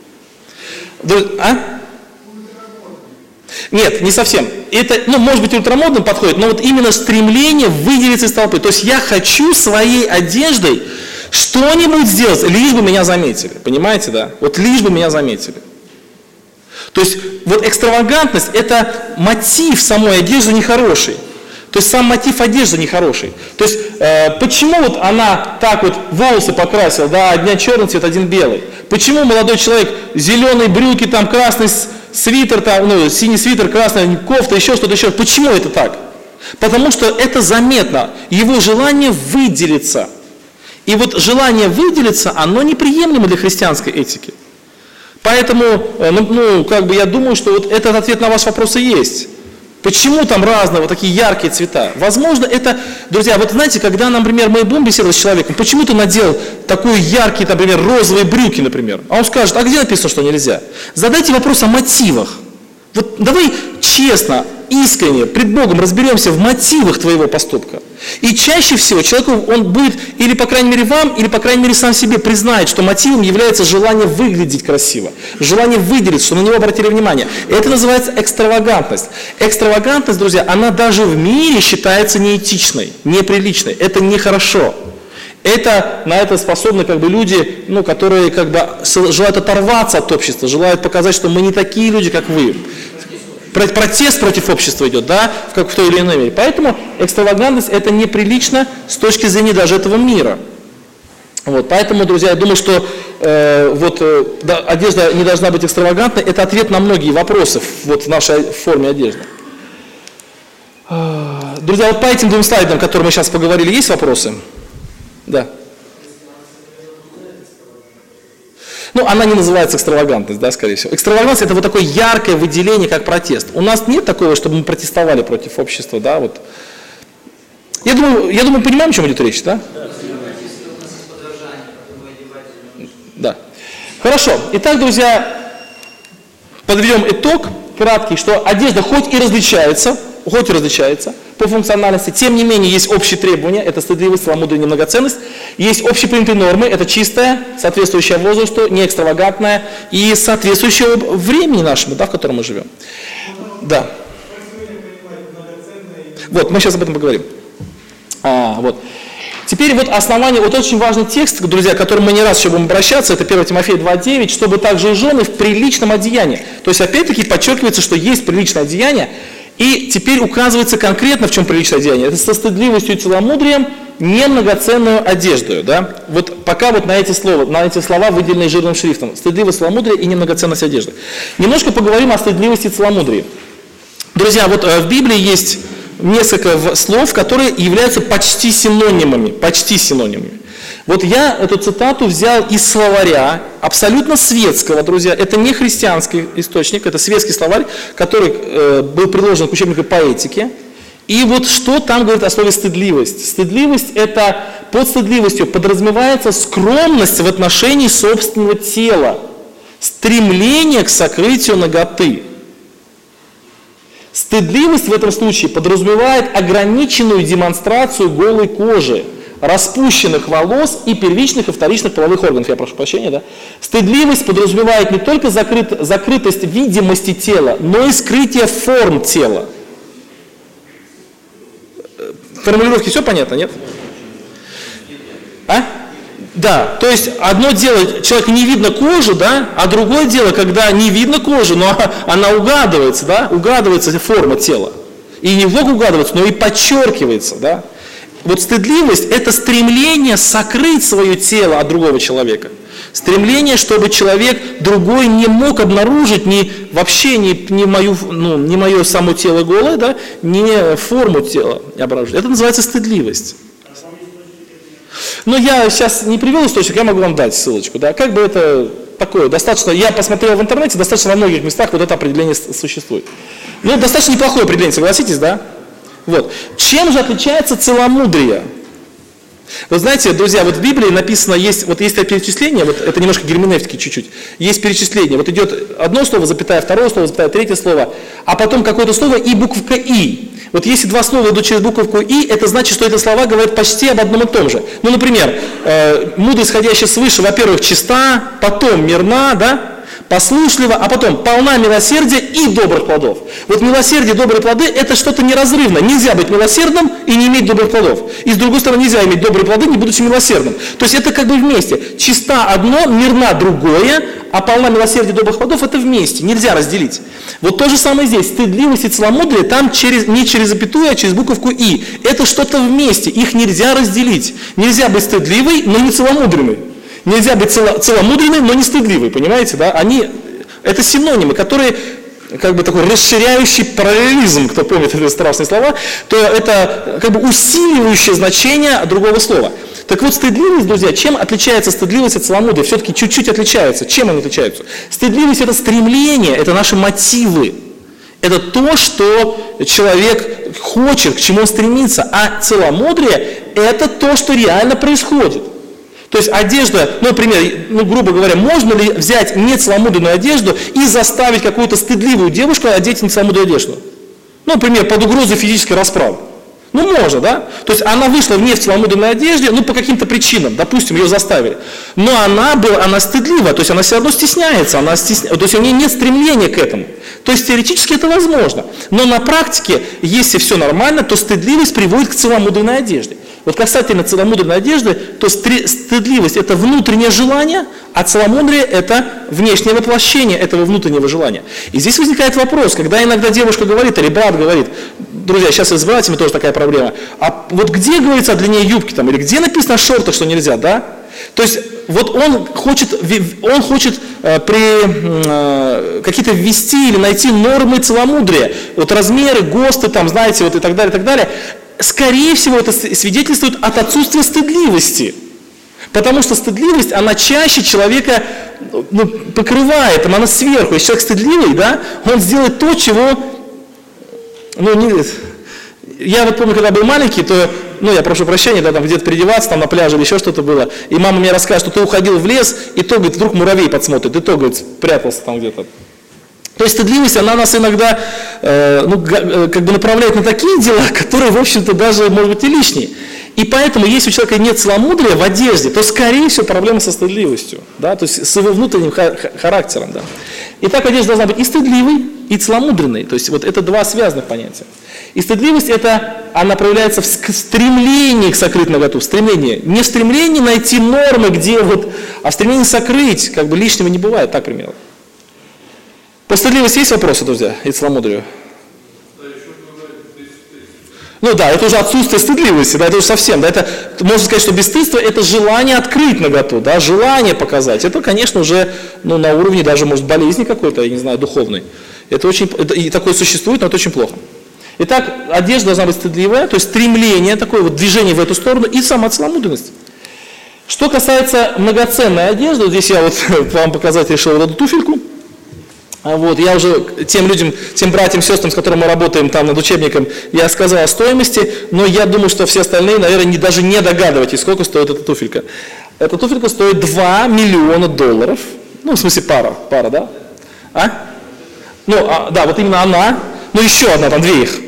Нет, не совсем. Это, может быть, ультрамодным подходит, но вот именно стремление выделиться из толпы. То есть я хочу своей одеждой что-нибудь сделать, лишь бы меня заметили. Понимаете, да? Вот лишь бы меня заметили. То есть вот экстравагантность – это мотив самой одежды нехороший. То есть сам мотив одежды нехороший. То есть почему вот она так вот волосы покрасила, да, один черный цвет, один белый? Почему молодой человек зеленые брюки, там красный свитер, там, синий свитер, красная кофта, еще что-то еще? Почему это так? Потому что это заметно, его желание выделиться. И вот желание выделиться, оно неприемлемо для христианской этики. Поэтому, я думаю, что вот этот ответ на ваш вопрос и есть. Почему там разные вот такие яркие цвета? Возможно, это, друзья, вот знаете, когда, например, мы будем беседовать с человеком, почему ты надел такой яркий, например, розовые брюки, например? А он скажет, а где написано, что нельзя? Задайте вопрос о мотивах. Вот давай честно, искренне, пред Богом разберемся в мотивах твоего поступка. И чаще всего человеку он будет, или по крайней мере вам, или по крайней мере сам себе признает, что мотивом является желание выглядеть красиво, желание выделиться, что на него обратили внимание. Это называется экстравагантность. Экстравагантность, друзья, она даже в мире считается неэтичной, неприличной. Это нехорошо. На это способны люди, которые желают оторваться от общества, желают показать, что мы не такие люди, как вы. Протест против общества идет, да, в той или иной мере. Поэтому экстравагантность это неприлично с точки зрения даже этого мира. Вот, поэтому, друзья, я думаю, что одежда не должна быть экстравагантной. Это ответ на многие вопросы в нашей форме одежды. Друзья, вот по этим двум слайдам, о которых мы сейчас поговорили, есть вопросы? Да. Она не называется экстравагантность, да, скорее всего. Экстравагантность – это вот такое яркое выделение, как протест. У нас нет такого, чтобы мы протестовали против общества, да, вот. Я думаю, понимаем, о чем идет речь, да? Да. Хорошо. Итак, друзья, подведем итог краткий, что одежда хоть и различается по функциональности, тем не менее есть общие требования, это стыдливость, целомудрие, немногоценность, есть общепринятые нормы, это чистая, соответствующая возрасту, не экстравагантная и соответствующая времени нашему, да, в котором мы живем. Да. Вот, мы сейчас об этом поговорим. Вот. Теперь основание, очень важный текст, друзья, к которому мы не раз еще будем обращаться, это 1 Тимофея 2:9, чтобы также и жены в приличном одеянии. То есть опять-таки подчеркивается, что есть приличное одеяние, и теперь указывается конкретно, в чем приличное одеяние. Это со стыдливостью и целомудрием, немногоценную одежду. Да? Вот пока на эти слова выделены жирным шрифтом. Стыдливость, целомудрие и немногоценность одежды. Немножко поговорим о стыдливости и целомудрии. Друзья, в Библии есть несколько слов, которые являются почти синонимами. Вот я эту цитату взял из словаря, абсолютно светского, друзья. Это не христианский источник, это светский словарь, который был приложен к учебнику по этике. И что там говорит о слове стыдливость? Стыдливость – это под стыдливостью подразумевается скромность в отношении собственного тела, стремление к сокрытию наготы. Стыдливость в этом случае подразумевает ограниченную демонстрацию голой кожи, распущенных волос и первичных и вторичных половых органов. Я прошу прощения, да? Стыдливость подразумевает не только закрытость видимости тела, но и скрытие форм тела. формулировки все понятно, нет? А? Да, то есть одно дело, человеку не видно кожу, да, а другое дело, когда не видно кожу, но она угадывается, да, угадывается форма тела. И не только угадывается, но и подчеркивается, да. Вот стыдливость – это стремление сокрыть свое тело от другого человека. Стремление, чтобы человек другой не мог обнаружить вообще не мое само тело голое, да, не форму тела обнаружить. Это называется стыдливость. Но я сейчас не привел источник, я могу вам дать ссылочку. Да? Как бы это такое, достаточно, я посмотрел в интернете, достаточно во многих местах вот это определение существует. Ну, достаточно неплохое определение, согласитесь, да? Вот. Чем же отличается целомудрие? Вы знаете, друзья, вот в Библии написано, есть перечисление, вот это немножко герменевтики чуть-чуть, есть перечисление, вот идет одно слово, запятая, второе слово, запятая, третье слово, а потом какое-то слово и буковка «и». Вот если два слова идут через буковку «и», это значит, что эти слова говорят почти об одном и том же. Ну, например, мудрость, исходящая свыше, во-первых, чиста, потом мирна, да? Послушлива, а потом полна милосердия и добрых плодов. Вот милосердие и добрые плоды – это что-то неразрывное. Нельзя быть милосердным и не иметь добрых плодов. И с другой стороны, нельзя иметь добрые плоды, не будучи милосердным. То есть это как бы вместе. Чиста одно, мирна другое, а полна милосердия и добрых плодов – это вместе. Нельзя разделить. Вот то же самое здесь. Стыдливость и целомудрие там не через запятую, а через буковку «и». Это что-то вместе. Их нельзя разделить. Нельзя быть стыдливой, но не целомудренной. Нельзя быть целомудренной, но не стыдливой, понимаете, да? Это синонимы, которые, как бы такой расширяющий параллелизм, кто помнит эти страшные слова, то это как бы усиливающее значение другого слова. Так вот, стыдливость, друзья, чем отличается стыдливость от целомудрия? Все-таки чуть-чуть отличается. Чем они отличаются? Стыдливость – это стремление, это наши мотивы. Это то, что человек хочет, к чему он стремится. А целомудрие – это то, что реально происходит. То есть одежда, например, грубо говоря, можно ли взять нецеломудренную одежду и заставить какую-то стыдливую девушку одеть нецеломудренную одежду? Ну, например, под угрозой физической расправы. Ну, можно, да? То есть она вышла в нецеломудренной одежде, по каким-то причинам, допустим, ее заставили. Но она стыдлива, то есть она все равно стесняется, то есть у нее нет стремления к этому. То есть теоретически это возможно. Но на практике, если все нормально, то стыдливость приводит к целомудренной одежде. Вот касательно целомудренной одежды, то стыдливость – это внутреннее желание, а целомудрие – это внешнее воплощение этого внутреннего желания. И здесь возникает вопрос, когда иногда девушка говорит, или брат говорит, друзья, сейчас и с братьями тоже такая проблема, а вот где говорится о длине юбки, или где написано о шортах, что нельзя, да? То есть вот он хочет какие-то ввести или найти нормы целомудрия, вот размеры, ГОСТы, знаете, вот и так далее. Скорее всего, это свидетельствует от отсутствия стыдливости. Потому что стыдливость, она чаще человека покрывает, она сверху. Если человек стыдливый, да, он сделает то, чего... Я вот помню, когда был маленький, то, я прошу прощения, да, где-то переодеваться, на пляже или еще что-то было, и мама мне рассказывает, что ты уходил в лес, и то, говорит, вдруг муравей подсмотрит, и то, говорит, прятался там где-то. То есть стыдливость, она нас иногда направляет на такие дела, которые, в общем-то, даже, может быть, и лишние. И поэтому, если у человека нет целомудрия в одежде, то, скорее всего, проблема со стыдливостью, да, то есть с его внутренним характером. Да. Итак, одежда должна быть и стыдливой, и целомудренной. То есть вот это два связанных понятия. И стыдливость, она проявляется в стремлении к сокрыть наготу, не в стремлении найти нормы, а в стремлении сокрыть, лишнего не бывает, так примерно. По стыдливости есть вопросы, друзья, и целомудрию? Это уже отсутствие стыдливости, да, это уже совсем, да, это, можно сказать, что бесстыдство – это желание открыть наготу, да, желание показать. Это, конечно, уже, на уровне даже, может, болезни какой-то, я не знаю, духовной. И такое существует, но это очень плохо. Итак, одежда должна быть стыдливая, то есть стремление, такое движение в эту сторону и сама целомудренность. Что касается многоценной одежды, здесь я вам показать решил эту туфельку. Я уже тем братьям, сестрам, с которыми мы работаем над учебником, я сказал о стоимости, но я думаю, что все остальные, наверное, даже не догадываетесь, сколько стоит эта туфелька. Эта туфелька стоит $2 миллиона. В смысле пара, да? Да, вот именно она, еще одна, две их.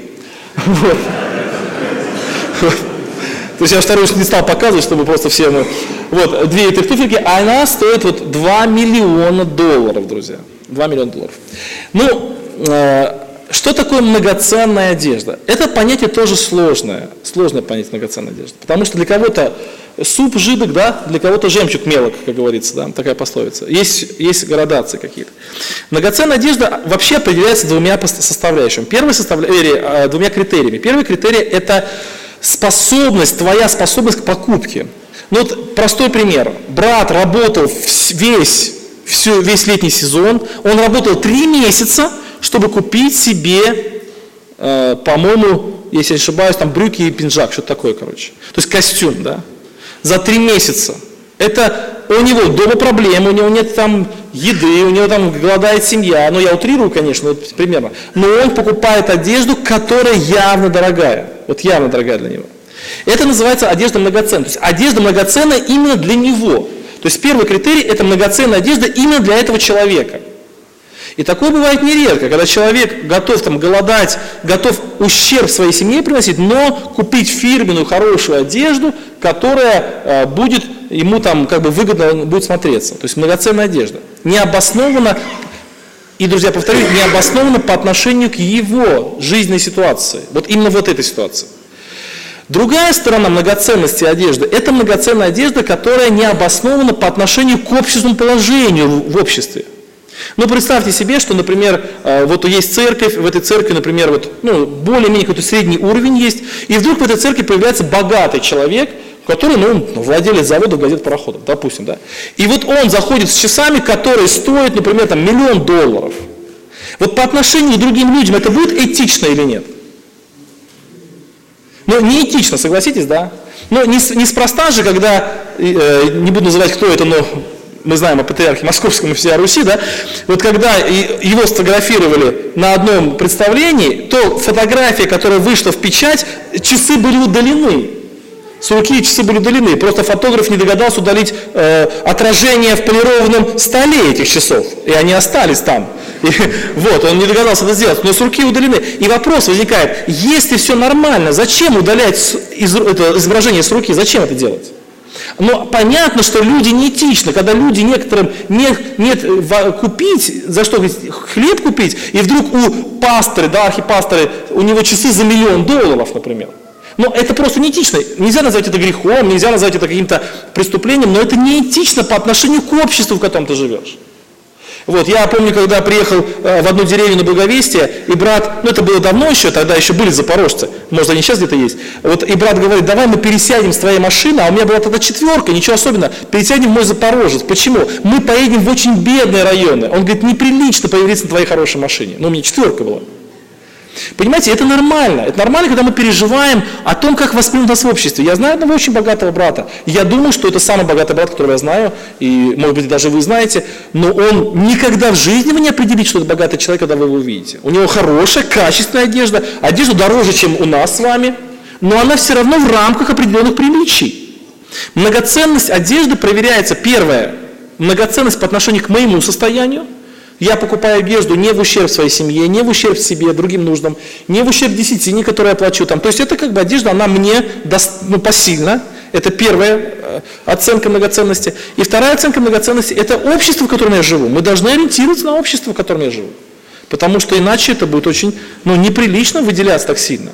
То есть я вторую не стал показывать, чтобы просто все две этих туфельки, а она стоит $2 миллиона, друзья. $2 миллиона. Что такое многоценная одежда? Это понятие тоже сложное понятие многоценной одежды. Потому что для кого-то суп жидок, да, для кого-то жемчуг мелок, как говорится, да, такая пословица. Есть градации какие-то. Многоценная одежда вообще определяется двумя составляющими. Двумя критериями. Первый критерий – это твоя способность к покупке. Ну вот простой пример. Брат работал весь летний сезон, он работал 3 месяца, чтобы купить себе, по-моему, если я не ошибаюсь, там брюки и пинжак, что-то такое, короче. То есть костюм, да. За 3 месяца. Это у него дома проблемы, у него нет там еды, у него там голодает семья. Ну, я утрирую, конечно, вот примерно. Но он покупает одежду, которая явно дорогая. Вот явно дорогая для него. Это называется одежда многоценная. То есть одежда многоценная именно для него. То есть первый критерий – это многоценная одежда именно для этого человека. И такое бывает нередко, когда человек готов там голодать, готов ущерб своей семье приносить, но купить фирменную хорошую одежду, которая будет ему там как бы выгодно будет смотреться. То есть многоценная одежда. Необоснованно, и, друзья, повторю, необоснованно по отношению к его жизненной ситуации. Вот именно вот этой ситуации. Другая сторона многоценности одежды – это многоценная одежда, которая не обоснована по отношению к общественному положению в обществе. Ну, представьте себе, что, например, вот есть церковь, в этой церкви, например, более-менее какой-то средний уровень есть, и вдруг в этой церкви появляется богатый человек, который, владелец заводов, газет, пароходов, допустим, да. И вот он заходит с часами, которые стоят, например, там, $1 миллион. Вот по отношению к другим людям это будет этично или нет? Ну, не этично, согласитесь, да? Но неспроста же, когда, не буду называть, кто это, но мы знаем о патриархе Московском и всей Руси, да? Вот когда его сфотографировали на одном представлении, то фотография, которая вышла в печать, часы были удалены. С руки часы были удалены. Просто фотограф не догадался удалить отражение в полированном столе этих часов. И они остались там. Вот, он не догадался это сделать, но с руки удалены. И вопрос возникает, если все нормально, зачем удалять это изображение с руки, зачем это делать? Но понятно, что люди неэтичны, когда люди некоторым нет купить, за что хлеб купить, и вдруг у пастора, да, архипастора, у него часы за $1 миллион, например. Но это просто неэтично. Нельзя назвать это грехом, нельзя назвать это каким-то преступлением, но это неэтично по отношению к обществу, в котором ты живешь. Вот, я помню, когда приехал в одну деревню на Благовестие, и брат, это было давно еще, тогда еще были запорожцы, может они сейчас где-то есть, вот, и брат говорит, давай мы пересядем с твоей машины, а у меня была тогда 4, ничего особенного, пересядем в мой Запорожец. Почему? Мы поедем в очень бедные районы. Он говорит, неприлично появиться на твоей хорошей машине. У меня 4 была. Понимаете, это нормально. Это нормально, когда мы переживаем о том, как воспримут нас в обществе. Я знаю одного очень богатого брата. Я думаю, что это самый богатый брат, которого я знаю, и, может быть, даже вы знаете, но он никогда в жизни вы не определите, что это богатый человек, когда вы его увидите. У него хорошая, качественная одежда, одежда дороже, чем у нас с вами, но она все равно в рамках определенных приличий. Многоценность одежды проверяется, первое, многоценность по отношению к моему состоянию. Я покупаю одежду не в ущерб своей семье, не в ущерб себе, другим нуждам, не в ущерб десятине, которую я плачу там. То есть это как бы одежда, она мне посильна. Это первая оценка многоценности. И вторая оценка многоценности – это общество, в котором я живу. Мы должны ориентироваться на общество, в котором я живу. Потому что иначе это будет очень неприлично выделяться так сильно.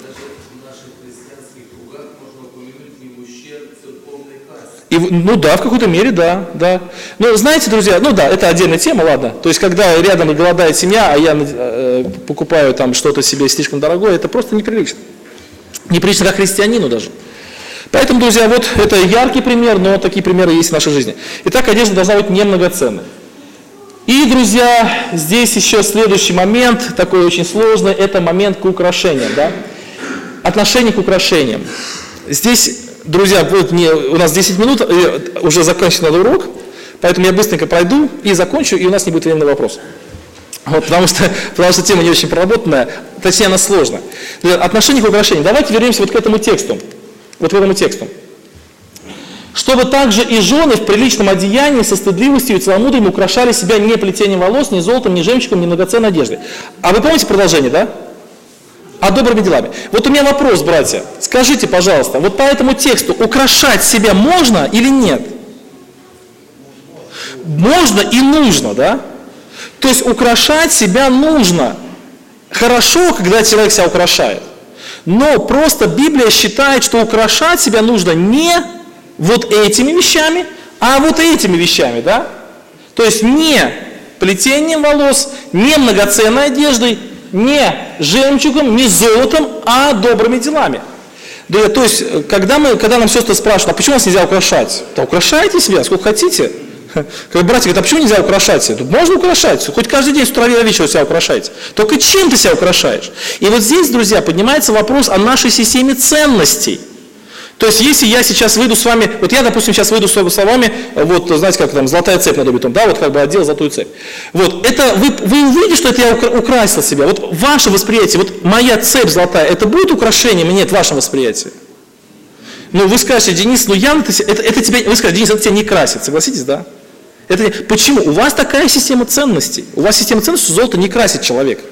И, в какой-то мере, да. Но знаете, друзья, это отдельная тема, ладно. То есть, когда рядом голодает семья, а я покупаю там что-то себе слишком дорогое, это просто неприлично. Неприлично как христианину даже. Поэтому, друзья, вот это яркий пример, но такие примеры есть в нашей жизни. Итак, одежда должна быть немногоценной. И, друзья, здесь еще следующий момент, такой очень сложный, это момент к украшениям, да. Отношение к украшениям. Здесь, друзья, у нас 10 минут, уже закончить надо урок, поэтому я быстренько пройду и закончу, и у нас не будет времени на вопрос. Вот, потому что тема не очень проработанная, точнее она сложная. Отношение к украшениям. Давайте вернемся вот к этому тексту. Вот к этому тексту. Чтобы также и жены в приличном одеянии со стыдливостью и целомудрием украшали себя не плетением волос, ни золотом, ни жемчугом, ни многоценной одеждой. А вы помните продолжение, да? А добрыми делами. Вот у меня вопрос, братья. Скажите, пожалуйста, вот по этому тексту украшать себя можно или нет? Можно и нужно, да? То есть украшать себя нужно. хорошо, когда человек себя украшает. Но просто Библия считает, что украшать себя нужно не вот этими вещами, а вот этими вещами, да? То есть не плетением волос, не многоценной одеждой, не жемчугом, не золотом, а добрыми делами. Да, то есть, когда нам сестры спрашивают, а почему вас нельзя украшать? Да украшайте себя, сколько хотите. Как братья говорят, а почему нельзя украшать себя? Можно украшать, хоть каждый день с утра до вечера себя украшаете. Только чем ты себя украшаешь? И вот здесь, друзья, поднимается вопрос о нашей системе ценностей. То есть, если я сейчас выйду с вами, вот я, допустим, сейчас выйду с словами, вот, знаете, как там, золотая цепь надо быть, да, вот как бы одел золотую цепь. Вот, это вы увидите, что это я украсил себя. Вот ваше восприятие, вот моя цепь золотая, это будет украшением или нет в вашем восприятии? Ну, вы скажете, Денис, ну явно это тебя, вы скажете, Денис, это тебя не красит, согласитесь, да? Почему? У вас такая система ценностей. У вас система ценностей, что золото не красит человека.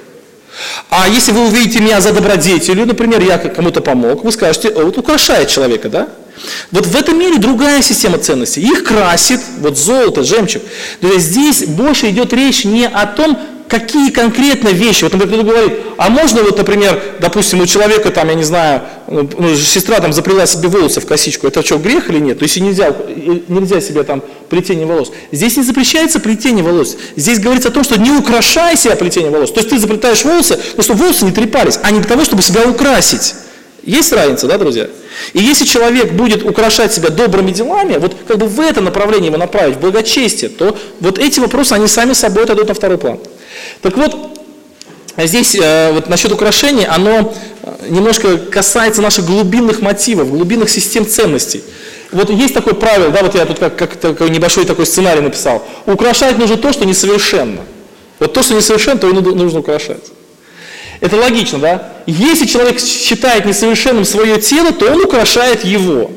А если вы увидите меня за добродетелью, например, я кому-то помог, вы скажете, вот украшает человека, да? Вот в этом мире другая система ценностей. Их красит, вот золото, жемчуг. То есть здесь больше идет речь не о том, какие конкретно вещи. Вот, например, кто-то говорит, а можно вот, например, допустим, у человека, там, я не знаю, сестра там заплела себе волосы в косичку, это что, грех или нет? То есть нельзя себе там плетение волос. Здесь не запрещается плетение волос. Здесь говорится о том, что не украшай себя плетением волос. То есть ты заплетаешь волосы, но чтобы волосы не трепались, а не для того, чтобы себя украсить. Есть разница, да, друзья? И если человек будет украшать себя добрыми делами, вот как бы в это направление его направить, в благочестие, то вот эти вопросы, они сами собой отойдут на второй план. Так вот, здесь вот насчет украшений, оно немножко касается наших глубинных мотивов, глубинных систем ценностей. Вот есть такое правило, да, вот я тут как такой небольшой такой сценарий написал. Украшать нужно то, что несовершенно. Вот то, что несовершенно, то и нужно украшать. Это логично, да? Если человек считает несовершенным свое тело, то он украшает его.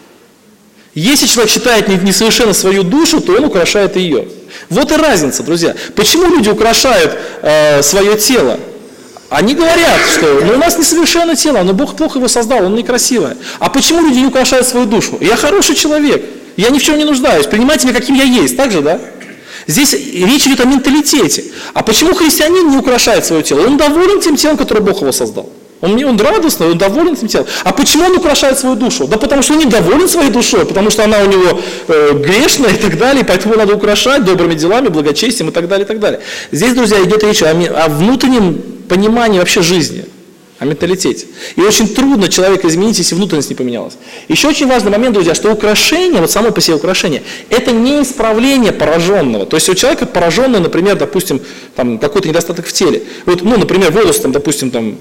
Если человек считает несовершенным свою душу, то он украшает ее. Вот и разница, друзья. Почему люди украшают свое тело? Они говорят, что у нас несовершенное тело, но Бог плохо его создал, он некрасивое. А почему люди не украшают свою душу? Я хороший человек, я ни в чем не нуждаюсь, принимайте меня, каким я есть, так же, да? Здесь речь идет о менталитете. А почему христианин не украшает свое тело? Он доволен тем телом, которое Бог его создал. Он радостный, он доволен этим телом. А почему он украшает свою душу? Да потому что он не доволен своей душой, потому что она у него грешная и так далее, и поэтому надо украшать добрыми делами, благочестием и так далее, и так далее. Здесь, друзья, идет речь о внутреннем понимании вообще жизни, о менталитете. И очень трудно человека изменить, если внутренность не поменялась. Еще очень важный момент, друзья, что украшение, вот само по себе украшение, это не исправление пораженного. То есть у человека пораженный, например, допустим, там, какой-то недостаток в теле. Вот, ну, например, волосы, там, допустим, там,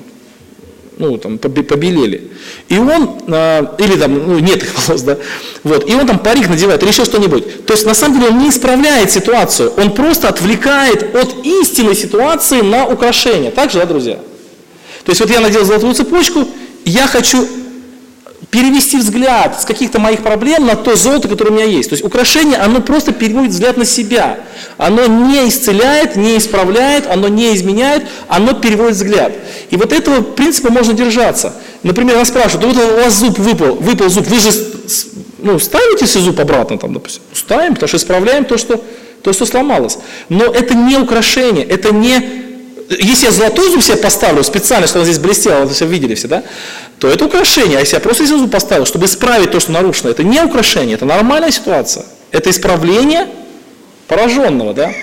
побелели. И он, или там, нет их волос, да, вот, и он там парик надевает, или еще что-нибудь. То есть, на самом деле, он не исправляет ситуацию, он просто отвлекает от истинной ситуации на украшение. Так же, да, друзья? То есть, вот я надел золотую цепочку, я хочу перевести взгляд с каких-то моих проблем на то золото, которое у меня есть. То есть, украшение, оно просто переводит взгляд на себя. Оно не исцеляет, не исправляет, оно не изменяет, оно переводит взгляд. И вот этого принципа можно держаться. Например, нас спрашивают, вот у вас зуб выпал зуб, вы же ставите себе зуб обратно, там, допустим? Ставим, потому что исправляем то, что сломалось. Но это не украшение, это не... Если я золотой зуб себе поставлю специально, чтобы он здесь блестел, это все видели все, да, то это украшение. А если я просто здесь зуб поставил, чтобы исправить то, что нарушено, это не украшение, это нормальная ситуация. Это исправление пораженного, да,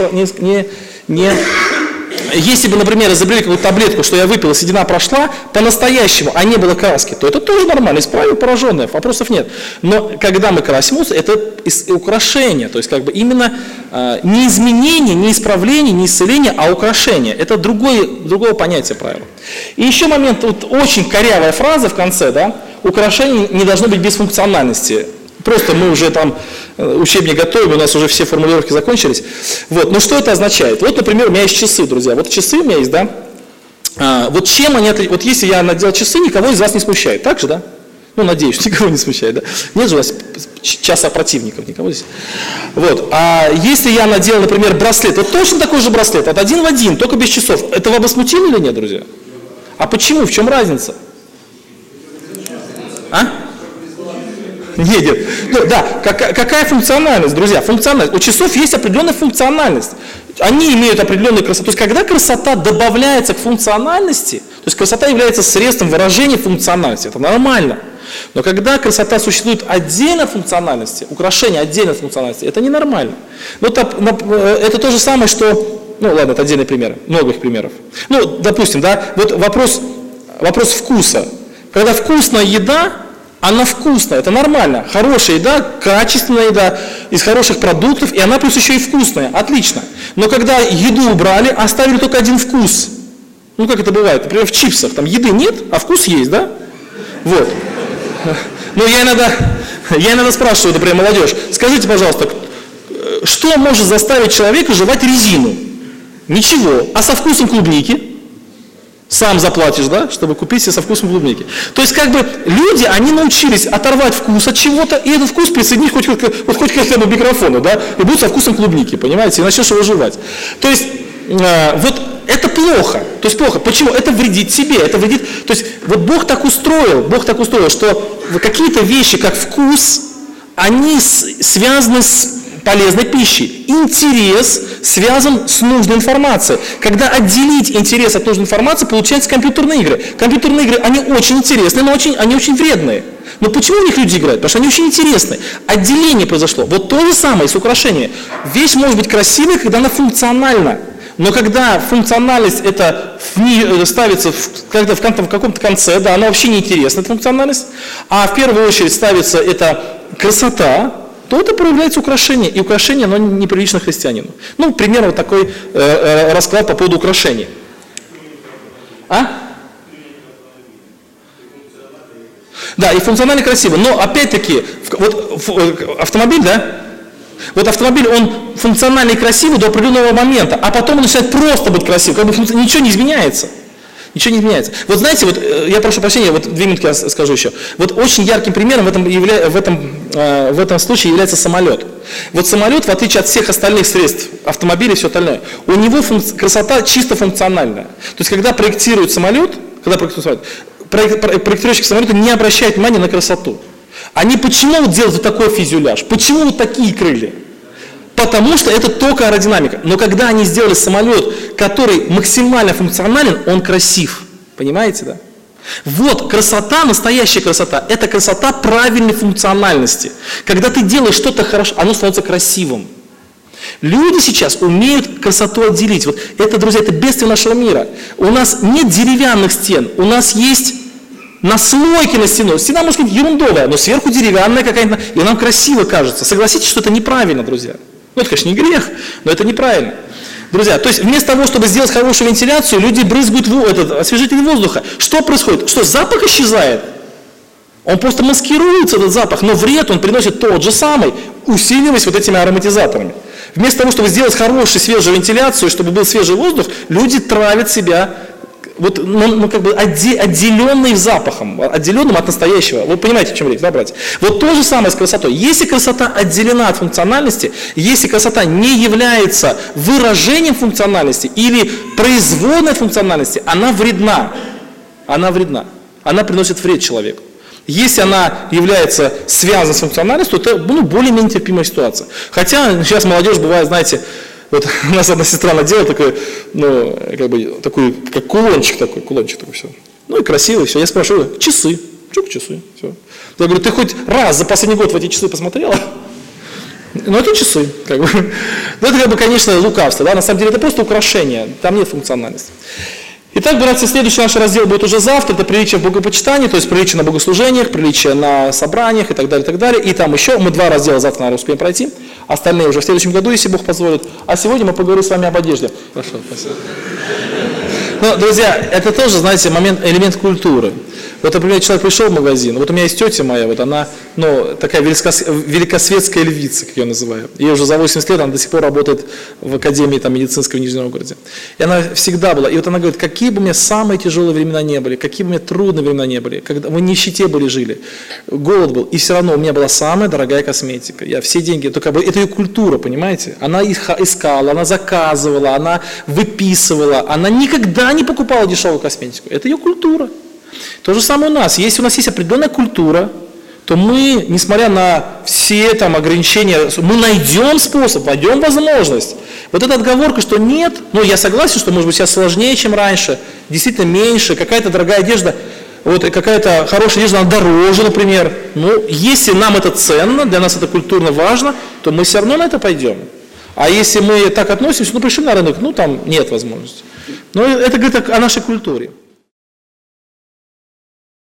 Если бы, например, изобрели какую-то таблетку, что я выпил, и седина прошла, по-настоящему, а не было краски, то это тоже нормально, исправил пораженное, вопросов нет. Но когда мы красим волосы, это украшение, то есть как бы именно не изменение, не исправление, не исцеление, а украшение. Это другое понятие правила. И еще момент, вот очень корявая фраза в конце, да, украшение не должно быть без функциональности. Просто мы уже там учебник готовим, у нас уже все формулировки закончились. Вот. Но что это означает? Вот, например, у меня есть часы, друзья. Вот часы у меня есть, да? Вот чем они вот если я надел часы, никого из вас не смущает. Так же, да? Ну, надеюсь, никого не смущает, да? Нет же у вас часа противников, никого здесь. Вот. А если я надел, например, браслет, вот точно такой же браслет, вот один в один, только без часов. Это вас бы смутило или нет, друзья? А почему? В чем разница? А? Нет. Ну, да, какая функциональность, друзья? Функциональность. У часов есть определенная функциональность. Они имеют определенную красоту. То есть, когда красота добавляется к функциональности, то есть красота является средством выражения функциональности, это нормально. Но когда красота существует отдельно от функциональности, украшение отдельно от функциональности, это ненормально. Это то же самое, что, ну ладно, это отдельные примеры, много их примеров. Ну, допустим, да, вот вопрос вкуса. Когда вкусная еда, она вкусная, это нормально. Хорошая еда, качественная еда, из хороших продуктов, и она плюс еще и вкусная, отлично. Но когда еду убрали, оставили только один вкус. Ну как это бывает, например, в чипсах, там еды нет, а вкус есть, да? Вот. Но я иногда спрашиваю, например, молодежь, скажите, пожалуйста, что может заставить человека жевать резину? Ничего. А со вкусом клубники? Сам заплатишь, да, чтобы купить себе со вкусом клубники. То есть, как бы, люди, они научились оторвать вкус от чего-то, и этот вкус присоединить хоть к этому микрофону, да, и будет со вкусом клубники, понимаете, и начнешь его жевать. То есть, вот это плохо. То есть, плохо. Почему? Это вредит себе, это вредит. То есть, вот Бог так устроил, что какие-то вещи, как вкус, они связаны с полезной пищей. Интерес связан с нужной информацией. Когда отделить интерес от нужной информации, получаются компьютерные игры. Компьютерные игры, они очень интересные, но они очень вредные. Но почему в них люди играют? Потому что они очень интересны. Отделение произошло. Вот то же самое с украшениями. Вещь может быть красивой, когда она функциональна. Но когда функциональность это ставится в каком-то конце, да, она вообще не интересна, эта функциональность, а в первую очередь ставится эта красота, то это проявляется украшение, и украшение, оно неприлично христианину. Ну, примерно вот такой расклад по поводу украшений. Да, и функционально красиво, но опять-таки, вот автомобиль, да, вот автомобиль, он функционально и красивый до определенного момента, а потом он начинает просто быть красивым, как бы ничего не изменяется. Ничего не изменяется. Вот знаете, вот я прошу прощения, вот 2 минутки я скажу еще. Вот очень ярким примером в этом случае является самолет. Вот самолет, в отличие от всех остальных средств, автомобилей и все остальное, у него красота чисто функциональная. То есть, когда проектируют самолет, проектировщик самолета не обращает внимания на красоту. Они почему вот делают вот такой фюзеляж? Почему вот такие крылья? Потому что это только аэродинамика. Но когда они сделали самолет, который максимально функционален, он красив. Понимаете, да? Вот красота, настоящая красота, это красота правильной функциональности. Когда ты делаешь что-то хорошо, оно становится красивым. Люди сейчас умеют красоту отделить. Вот это, друзья, это бедствие нашего мира. У нас нет деревянных стен, у нас есть наслойки на стену. Стена может быть ерундовая, но сверху деревянная какая-то, и нам красиво кажется. Согласитесь, что это неправильно, друзья. Ну, это, конечно, не грех, но это неправильно. Друзья, то есть вместо того, чтобы сделать хорошую вентиляцию, люди брызгают освежитель воздуха. Что происходит? Что, запах исчезает? Он просто маскируется, этот запах, но вред он приносит тот же самый, усиливаясь вот этими ароматизаторами. Вместо того, чтобы сделать хорошую свежую вентиляцию, чтобы был свежий воздух, люди травят себя вот, как бы отделенным запахом, отделенным от настоящего. Вы понимаете, о чем речь, да, братья? Вот то же самое с красотой. Если красота отделена от функциональности, если красота не является выражением функциональности или производной от функциональности, она вредна. Она вредна. Она приносит вред человеку. Если она является связана с функциональностью, то это более-менее терпимая ситуация. Хотя сейчас молодежь бывает, знаете, вот у нас одна сестра надела такой, такой, как кулончик такой, все. Ну и красивый, все. Я спрашиваю, часы. Часы, все. Я говорю, ты хоть раз за последний год в эти часы посмотрела? Ну это часы, как бы. Ну это, конечно, лукавство, да, на самом деле это просто украшение, там нет функциональности. Итак, братья, следующий наш раздел будет уже завтра, это приличие в богопочитании, то есть приличие на богослужениях, приличие на собраниях и так далее, и так далее. И там еще, мы 2 раздела завтра, наверное, успеем пройти, остальные уже в следующем году, если Бог позволит. А сегодня мы поговорим с вами об одежде. Хорошо, спасибо. Ну, друзья, это тоже, знаете, элемент культуры. Вот, например, человек пришел в магазин, вот у меня есть тетя моя, вот она, такая великосветская львица, как я ее называю. Ей уже за 80 лет, она до сих пор работает в академии медицинской в Нижнем Новгороде. И она всегда была, и вот она говорит, какие бы у меня самые тяжелые времена не были, какие бы у меня трудные времена не были, когда мы в нищете жили, голод был, и все равно у меня была самая дорогая косметика. Я все деньги, это ее культура, понимаете? Она их искала, она заказывала, она выписывала, она никогда не покупала дешевую косметику. Это ее культура. То же самое у нас. Если у нас есть определенная культура, то мы, несмотря на все там ограничения, мы найдем способ, найдем возможность Вот эта отговорка, что нет, ну я согласен, что может быть сейчас сложнее, чем раньше, действительно меньше, какая-то дорогая одежда, вот какая-то хорошая одежда, она дороже, например. Ну, если нам это ценно, для нас это культурно важно, то мы все равно на это пойдем. А если мы так относимся, ну пришли на рынок, ну там нет возможности. Но это говорит о нашей культуре.